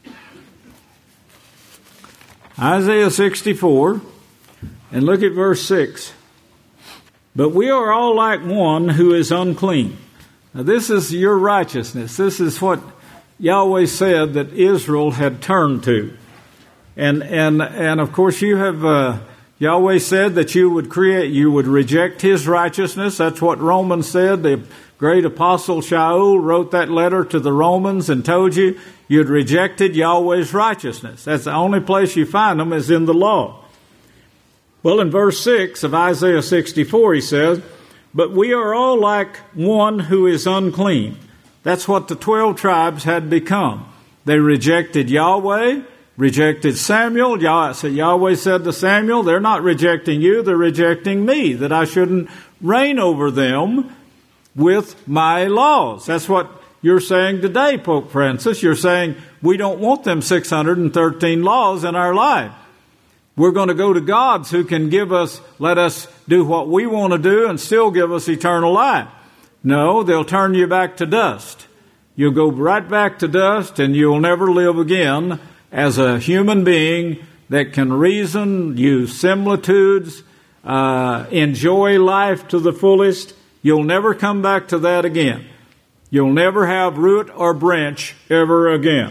Isaiah 64, and look at verse 6. But we are all like one who is unclean. Now this is your righteousness. This is what Yahweh said that Israel had turned to. And of course you have, Yahweh said that you would reject his righteousness. That's what Romans said. The great apostle Shaul wrote that letter to the Romans and told you you'd rejected Yahweh's righteousness. That's the only place you find them is in the law. Well, in verse 6 of Isaiah 64, he says, but we are all like one who is unclean. That's what the 12 tribes had become. They rejected Yahweh, rejected Samuel. Yahweh said to Samuel, they're not rejecting you, they're rejecting me, that I shouldn't reign over them with my laws. That's what you're saying today, Pope Francis. You're saying we don't want them 613 laws in our life. We're going to go to gods who can let us do what we want to do and still give us eternal life. No, they'll turn you back to dust. You'll go right back to dust, and you'll never live again as a human being that can reason, use similitudes, enjoy life to the fullest. You'll never come back to that again. You'll never have root or branch ever again.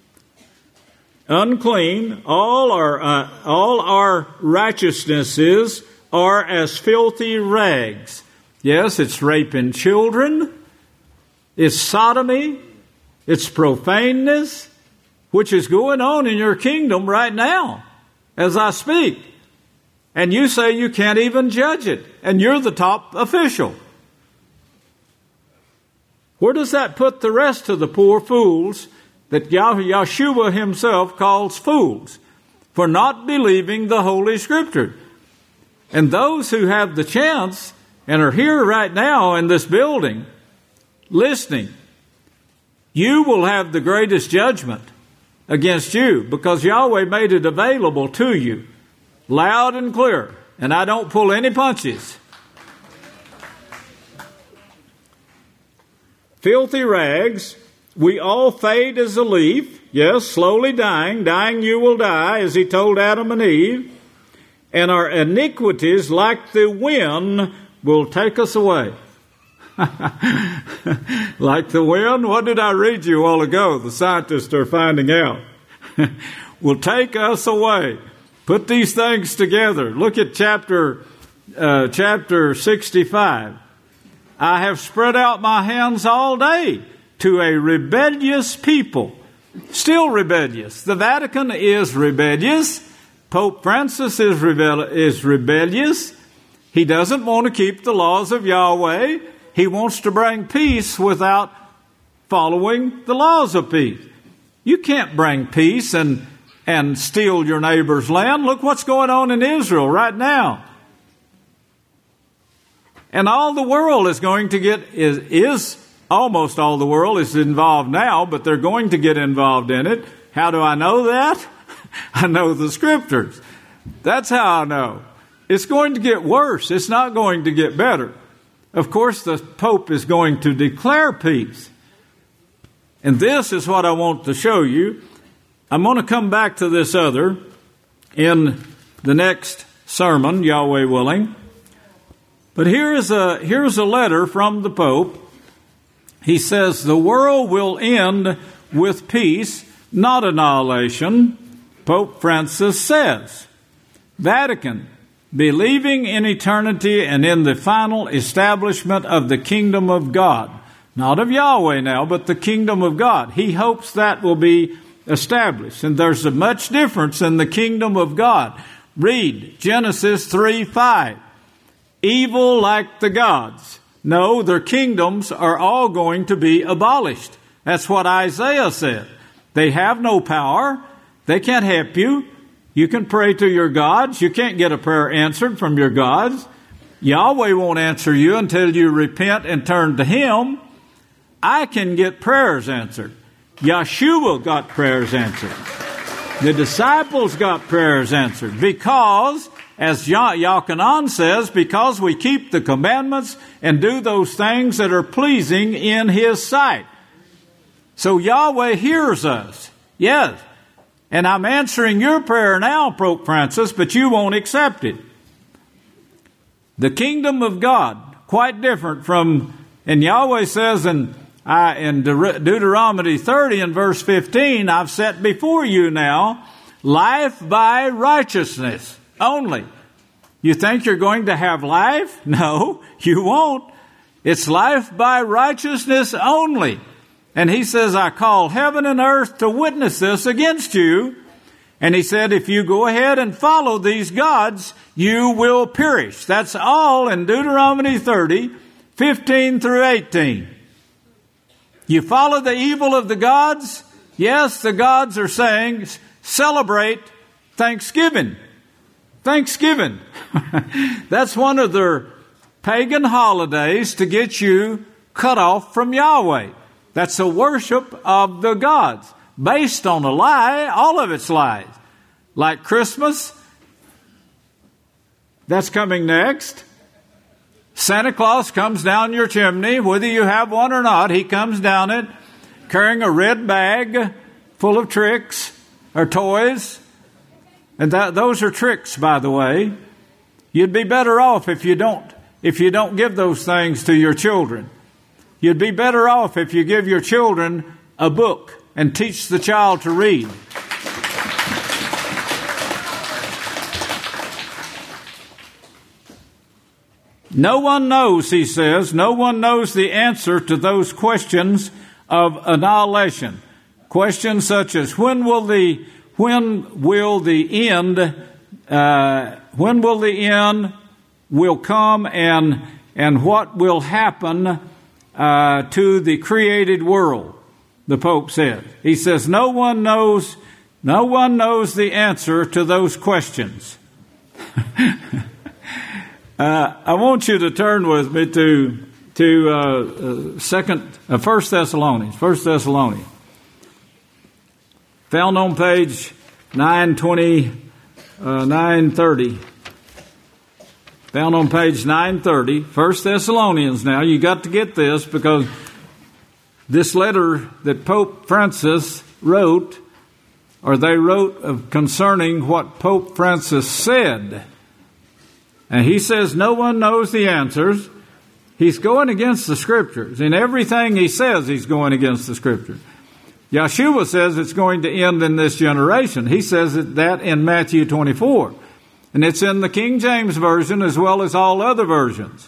Unclean, all our righteousnesses are as filthy rags. Yes, it's raping children, it's sodomy, it's profaneness, which is going on in your kingdom right now as I speak. And you say you can't even judge it, and you're the top official. Where does that put the rest of the poor fools that Yahshua himself calls fools for not believing the Holy Scripture? And those who have the chance and are here right now in this building listening, you will have the greatest judgment against you because Yahweh made it available to you loud and clear. And I don't pull any punches. Filthy rags, we all fade as a leaf. Yes, slowly dying. Dying you will die, as he told Adam and Eve. And our iniquities, like the wind, will take us away. Like the wind? What did I read you a while ago? The scientists are finding out. Will take us away. Put these things together. Look at chapter 65. I have spread out my hands all day to a rebellious people. Still rebellious. The Vatican is rebellious. Pope Francis is rebellious. He doesn't want to keep the laws of Yahweh. He wants to bring peace without following the laws of peace. You can't bring peace and steal your neighbor's land. Look what's going on in Israel right now. And all the world is going to get, almost all the world is involved now, but they're going to get involved in it. How do I know that? I know the Scriptures. That's how I know. It's going to get worse. It's not going to get better. Of course, the Pope is going to declare peace. And this is what I want to show you. I'm going to come back to this other in the next sermon, Yahweh willing. But here's a letter from the Pope. He says, the world will end with peace, not annihilation. Pope Francis says, Vatican, believing in eternity and in the final establishment of the kingdom of God. Not of Yahweh now, but the kingdom of God. He hopes that will be established. And there's a much difference in the kingdom of God. Read Genesis 3:5. Evil like the gods. No, their kingdoms are all going to be abolished. That's what Isaiah said. They have no power. They can't help you. You can pray to your gods. You can't get a prayer answered from your gods. Yahweh won't answer you until you repent and turn to Him. I can get prayers answered. Yeshua got prayers answered. The disciples got prayers answered because, as Yochanan says, because we keep the commandments and do those things that are pleasing in His sight. So Yahweh hears us. Yes. And I'm answering your prayer now, Pope Francis, but you won't accept it. The kingdom of God, quite different from, and Yahweh says in Deuteronomy 30 and verse 15, I've set before you now life by righteousness only. You think you're going to have life? No, you won't. It's life by righteousness only. And He says, I call heaven and earth to witness this against you. And He said, if you go ahead and follow these gods, you will perish. That's all in Deuteronomy 30, 15 through 18. You follow the evil of the gods? Yes, the gods are saying, celebrate Thanksgiving. Thanksgiving. That's one of their pagan holidays to get you cut off from Yahweh. That's a worship of the gods based on a lie. All of it's lies. Like Christmas, That's coming next. Santa Claus comes down your chimney, whether you have one or not. He comes down it carrying a red bag full of tricks or toys. And those are tricks, by the way. You'd be better off if you don't give those things to your children. You'd be better off if you give your children a book and teach the child to read. No one knows, he says, no one knows the answer to those questions of annihilation. Questions such as when will the end will come and what will happen to the created world, the Pope said. He says no one knows the answer to those questions. I want you to turn with me to 1 Thessalonians. Found on page 930. Found on page 930. 1 Thessalonians now. You got to get this because this letter that Pope Francis wrote, or they wrote concerning what Pope Francis said. And he says no one knows the answers. He's going against the Scriptures. In everything he says, he's going against the Scriptures. Yeshua says it's going to end in this generation. He says that in Matthew 24. And it's in the King James Version as well as all other versions.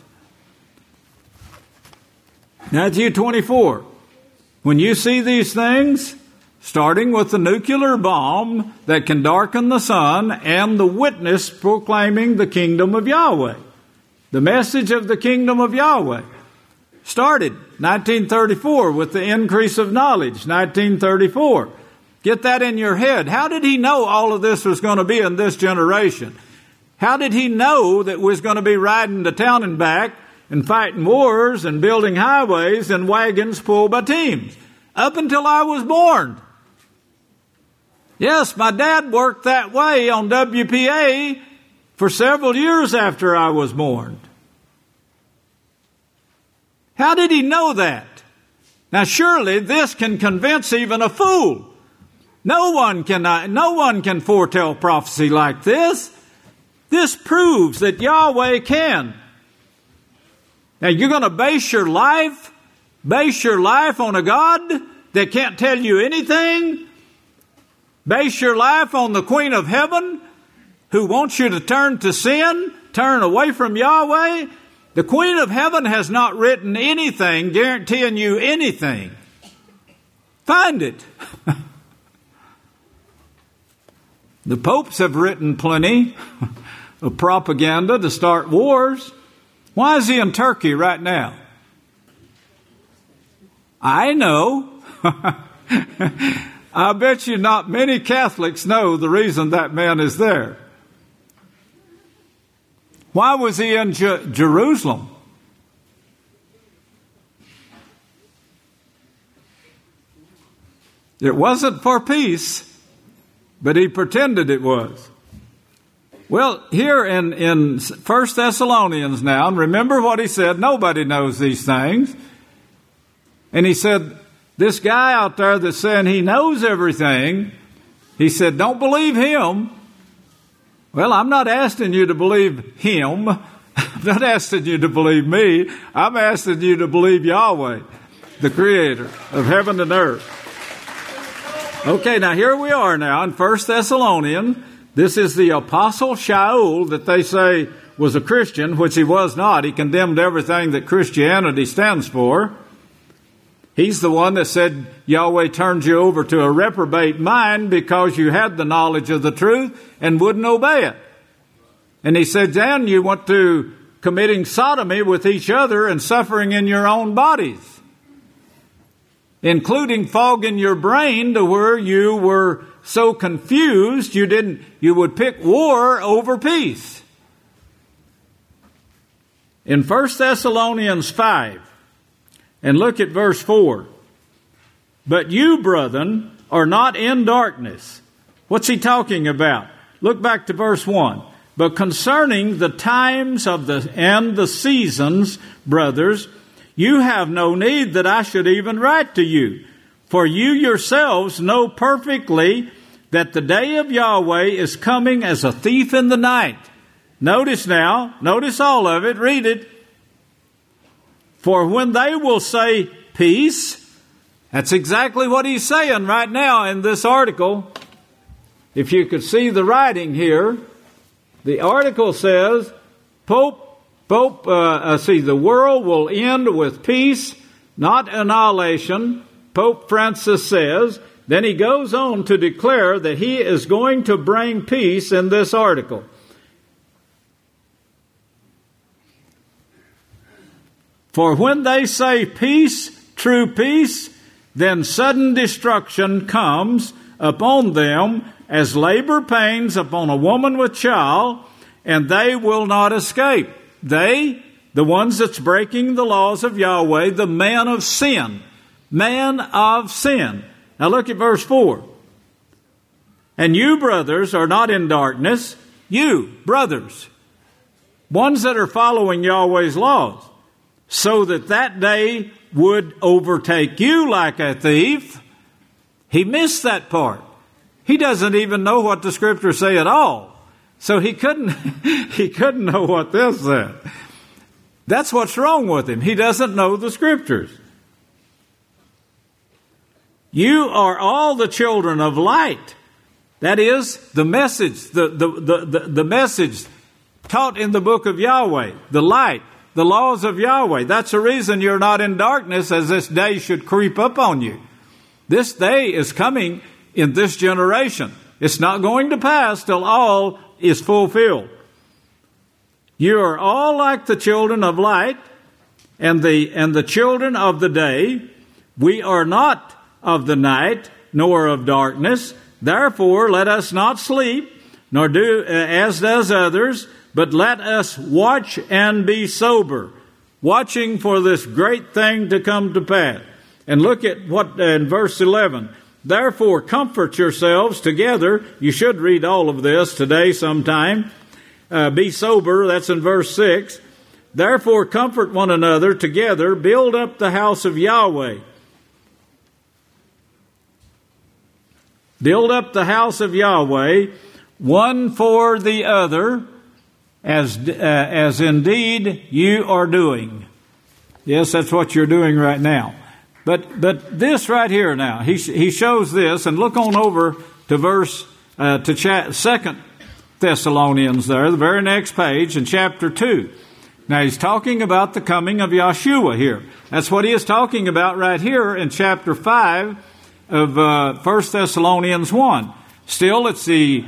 Matthew 24. When you see these things, starting with the nuclear bomb that can darken the sun and the witness proclaiming the kingdom of Yahweh. The message of the kingdom of Yahweh started 1934 with the increase of knowledge, 1934. Get that in your head. How did he know all of this was going to be in this generation? How did he know that we was going to be riding to town and back and fighting wars and building highways and wagons pulled by teams? Up until I was born. Yes, my dad worked that way on WPA for several years after I was born. How did he know that? Now surely this can convince even a fool. No one can foretell prophecy like this. This proves that Yahweh can. Now you're going to base your life on a God that can't tell you anything? Base your life on the Queen of Heaven who wants you to turn to sin, turn away from Yahweh? The Queen of Heaven has not written anything guaranteeing you anything. Find it. The popes have written plenty of propaganda to start wars. Why is he in Turkey right now? I know. I bet you not many Catholics know the reason that man is there. Why was he in Jerusalem? It wasn't for peace, but he pretended it was. Well, here in 1 Thessalonians now, and remember what he said, nobody knows these things. And he said, this guy out there that's saying he knows everything, he said, don't believe him. Well, I'm not asking you to believe him. I'm not asking you to believe me. I'm asking you to believe Yahweh, the creator of heaven and earth. Okay, now here we are now in 1 Thessalonians. This is the Apostle Shaul that they say was a Christian, which he was not. He condemned everything that Christianity stands for. He's the one that said Yahweh turned you over to a reprobate mind because you had the knowledge of the truth and wouldn't obey it. And he said, then you went to committing sodomy with each other and suffering in your own bodies, including fogging your brain to where you were so confused you would pick war over peace. In 1 Thessalonians 5, and look at verse 4. But you, brethren, are not in darkness. What's he talking about? Look back to verse 1. But concerning the times and the seasons, brothers, you have no need that I should even write to you. For you yourselves know perfectly that the day of Yahweh is coming as a thief in the night. Notice all of it, read it. For when they will say peace, that's exactly what he's saying right now in this article. If you could see the writing here, the article says, the world will end with peace, not annihilation, Pope Francis says. Then he goes on to declare that he is going to bring peace in this article. For when they say peace, true peace, then sudden destruction comes upon them as labor pains upon a woman with child, and they will not escape. They, the ones that's breaking the laws of Yahweh, the man of sin. Man of sin. Now look at verse 4. And you, brothers, are not in darkness. You, brothers, ones that are following Yahweh's laws, so that day would overtake you like a thief. He missed that part. He doesn't even know what the scriptures say at all. So he couldn't know what this said. That's what's wrong with him. He doesn't know the scriptures. You are all the children of light. That is the message, the message taught in the book of Yahweh, the light, the laws of Yahweh. That's the reason you're not in darkness, as this day should creep up on you. This day is coming in this generation. It's not going to pass till all is fulfilled. You are all like the children of light and the children of the day. We are not of the night, nor of darkness. Therefore, let us not sleep, nor do as does others, but let us watch and be sober, watching for this great thing to come to pass. And look at what in verse 11. Therefore, comfort yourselves together. You should read all of this today sometime. Be sober, that's in verse 6. Therefore, comfort one another together, build up the house of Yahweh. Build up the house of Yahweh, one for the other, as indeed you are doing. Yes, that's what you're doing right now. But this right here now, he shows this, and look on over to Second Thessalonians there, the very next page in chapter 2. Now he's talking about the coming of Yahshua here. That's what he is talking about right here in chapter 5 of 1 Thessalonians 1. Still, it's the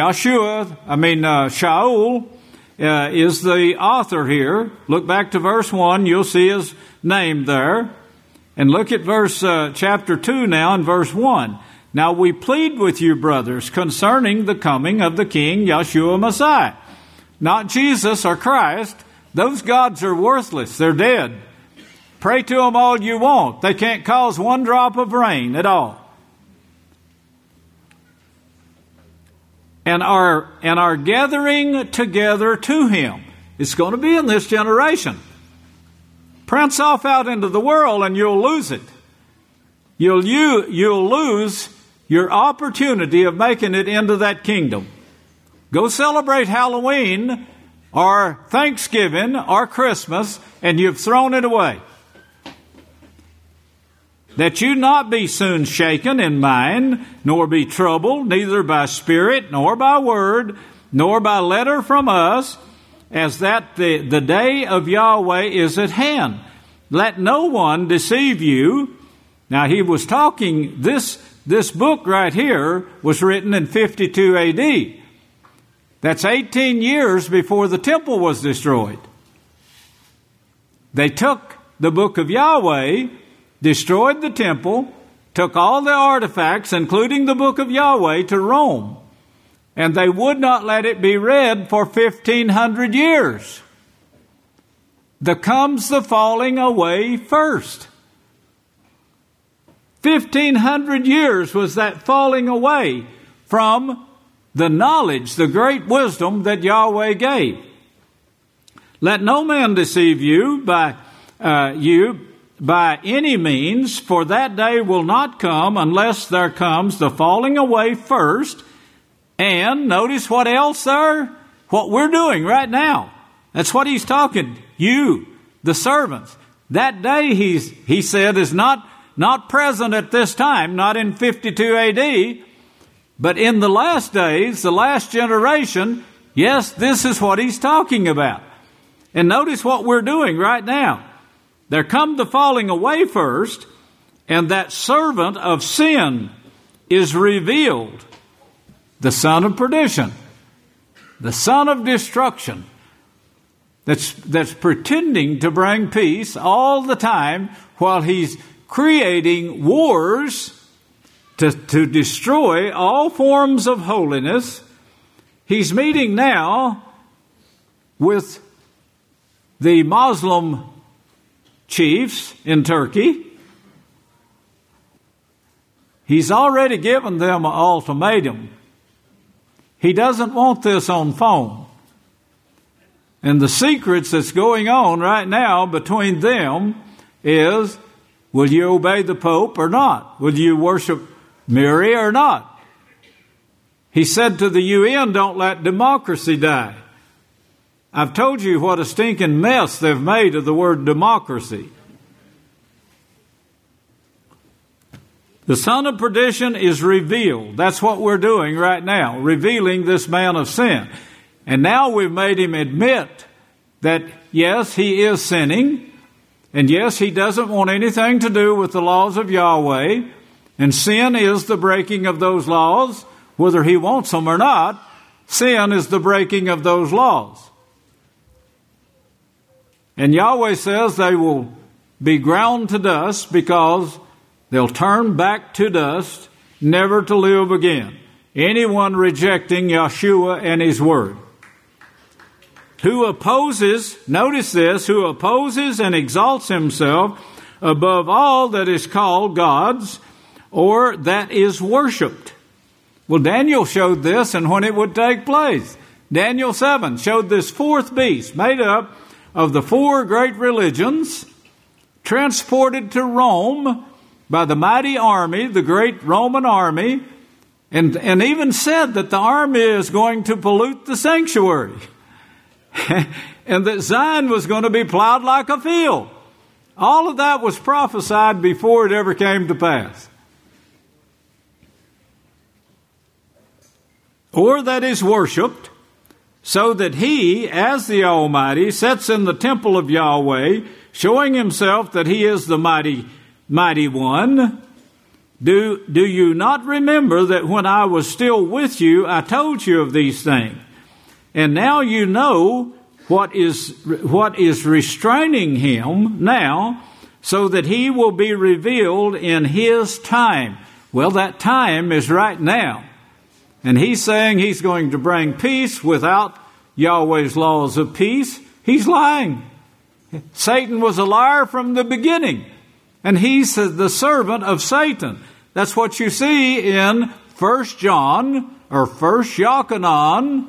Shaul is the author here. Look back to verse 1, you'll see his name there. And look at chapter 2 now in verse 1. Now we plead with you, brothers, concerning the coming of the King Yahshua Messiah. Not Jesus or Christ. Those gods are worthless. They're dead. Pray to them all you want. They can't cause one drop of rain at all. And our gathering together to Him. It's going to be in this generation. Prance off out into the world and you'll lose it. You'll lose your opportunity of making it into that kingdom. Go celebrate Halloween or Thanksgiving or Christmas and you've thrown it away. That you not be soon shaken in mind, nor be troubled, neither by spirit, nor by word, nor by letter from us, as that the day of Yahweh is at hand. Let no one deceive you. Now he was talking, this book right here was written in 52 AD. That's 18 years before the temple was destroyed. They took the book of Yahweh, destroyed the temple, took all the artifacts, including the book of Yahweh, to Rome. And they would not let it be read for 1,500 years. Comes the falling away first. 1,500 years was that falling away from the knowledge, the great wisdom that Yahweh gave. Let no man deceive you by any means, for that day will not come unless there comes the falling away first. And notice what else there? What we're doing right now. That's what he's talking. You, the servants. That day, he said, is not present at this time, not in 52 AD, but in the last days, the last generation. Yes, this is what he's talking about. And notice what we're doing right now. There come the falling away first, and that servant of sin is revealed, the son of perdition, the son of destruction, that's pretending to bring peace all the time while he's creating wars to destroy all forms of holiness. He's meeting now with the Muslim chiefs in Turkey. He's already given them an ultimatum. He doesn't want this on phone. And the secrets that's going on right now between them is, will you obey the Pope or not? Will you worship Mary or not? He said to the UN, don't let democracy die. I've told you what a stinking mess they've made of the word democracy. The son of perdition is revealed. That's what we're doing right now, revealing this man of sin. And now we've made him admit that, yes, he is sinning, and yes, he doesn't want anything to do with the laws of Yahweh, and sin is the breaking of those laws, whether he wants them or not. Sin is the breaking of those laws. And Yahweh says they will be ground to dust because they'll turn back to dust, never to live again. Anyone rejecting Yeshua and his word. Who opposes, notice this, who opposes and exalts himself above all that is called God's or that is worshipped. Well, Daniel showed this and when it would take place. Daniel 7 showed this fourth beast made up of the four great religions transported to Rome by the mighty army, the great Roman army, and even said that the army is going to pollute the sanctuary. And that Zion was going to be plowed like a field. All of that was prophesied before it ever came to pass. Or that is worshipped, so that he, as the Almighty, sits in the temple of Yahweh, showing himself that he is the mighty one. Do you not remember that when I was still with you, I told you of these things? And now you know what is restraining him now, so that he will be revealed in his time. Well, that time is right now. And he's saying he's going to bring peace without Yahweh's laws of peace. He's lying. Satan was a liar from the beginning. And he's the servant of Satan. That's what you see in 1 John or 1 Yochanan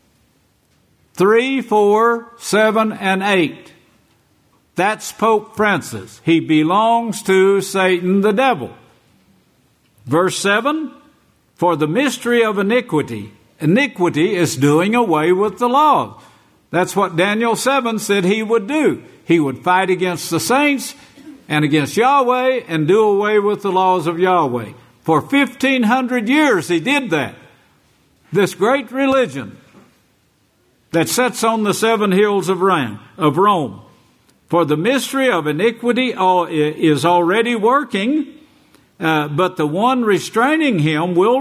3, 4, 7, and 8. That's Pope Francis. He belongs to Satan the devil. Verse 7, for the mystery of iniquity. Iniquity is doing away with the law. That's what Daniel 7 said he would do. He would fight against the saints and against Yahweh and do away with the laws of Yahweh. For 1,500 years he did that. This great religion that sits on the seven hills of Rome. For the mystery of iniquity is already working, but the one restraining him will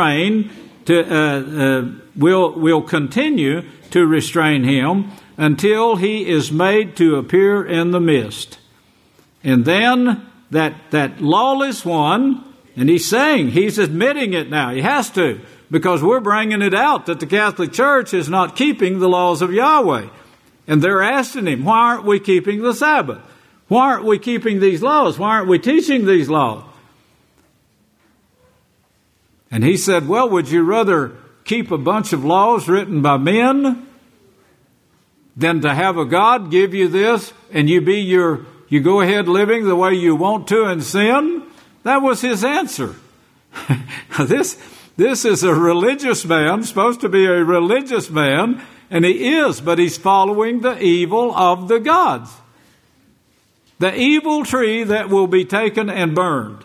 continue to restrain him until he is made to appear in the midst. And then that lawless one, and he's admitting it now. He has to, because we're bringing it out that the Catholic Church is not keeping the laws of Yahweh. And they're asking him, why aren't we keeping the Sabbath? Why aren't we keeping these laws? Why aren't we teaching these laws? And he said, well, would you rather keep a bunch of laws written by men than to have a God give you this and you go ahead living the way you want to in sin? That was his answer. This is a religious man, supposed to be a religious man, and he is, but he's following the evil of the gods. The evil tree that will be taken and burned.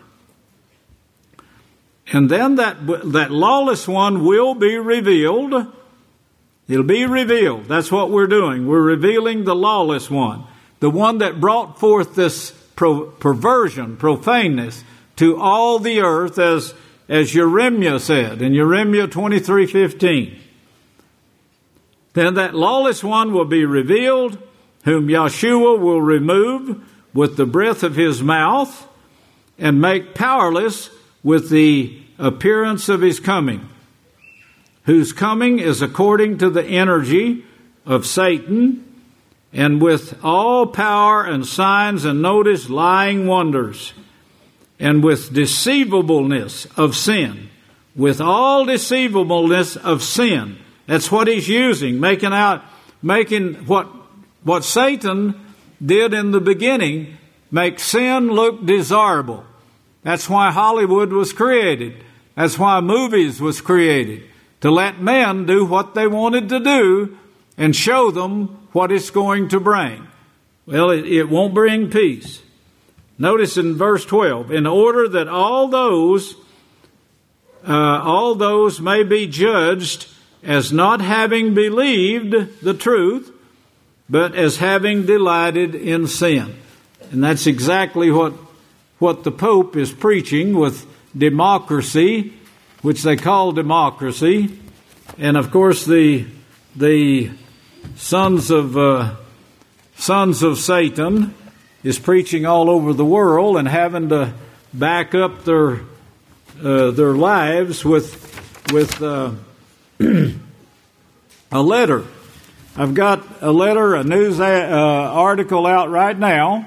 And then that lawless one will be revealed. It'll be revealed. That's what we're doing. We're revealing the lawless one. The one that brought forth this perversion, profaneness to all the earth, as Jeremiah said in Jeremiah 23:15. Then that lawless one will be revealed, whom Yahshua will remove with the breath of his mouth and make powerless with the appearance of his coming, whose coming is according to the energy of Satan, and with all power and signs and notice lying wonders, and with deceivableness of sin, with all deceivableness of sin. That's what he's using, making what Satan did in the beginning, make sin look desirable. That's why Hollywood was created. That's why movies was created, to let men do what they wanted to do and show them what it's going to bring. Well, it won't bring peace. Notice in verse 12, in order that all those may be judged as not having believed the truth, but as having delighted in sin. And that's exactly what the Pope is preaching with democracy, which they call democracy. And of course the sons of Satan is preaching all over the world and having to back up their lives with a letter. I've got a letter, a news article out right now,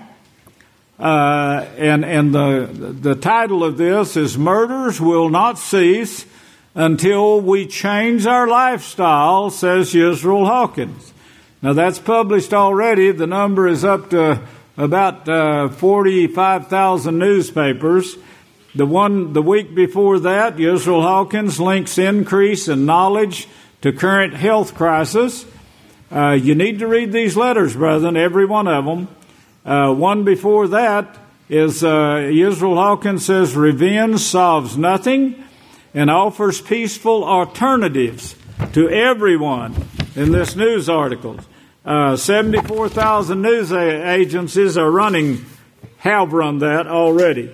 and the title of this is "Murders Will Not Cease Until We Change Our Lifestyle," says Yisrael Hawkins. Now that's published already. The number is up to about 45,000 newspapers. The week before that, Yisrael Hawkins links increase in knowledge to current health crisis. You need to read these letters, brethren, every one of them. One before that is Yisrael Hawkins says, "Revenge solves nothing and offers peaceful alternatives to everyone," in this news article. 74,000 news agencies have run that already.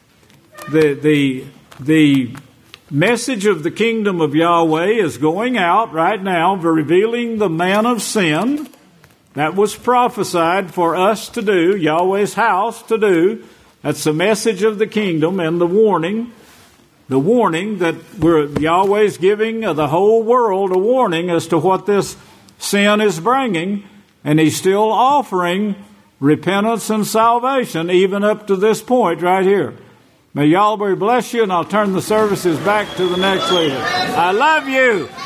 The message of the kingdom of Yahweh is going out right now, revealing the man of sin. That was prophesied for us to do, Yahweh's house to do. That's the message of the kingdom and the warning that Yahweh's giving the whole world a warning as to what this sin is bringing, and he's still offering repentance and salvation even up to this point right here. May Yahweh bless you, and I'll turn the services back to the next leader. I love you.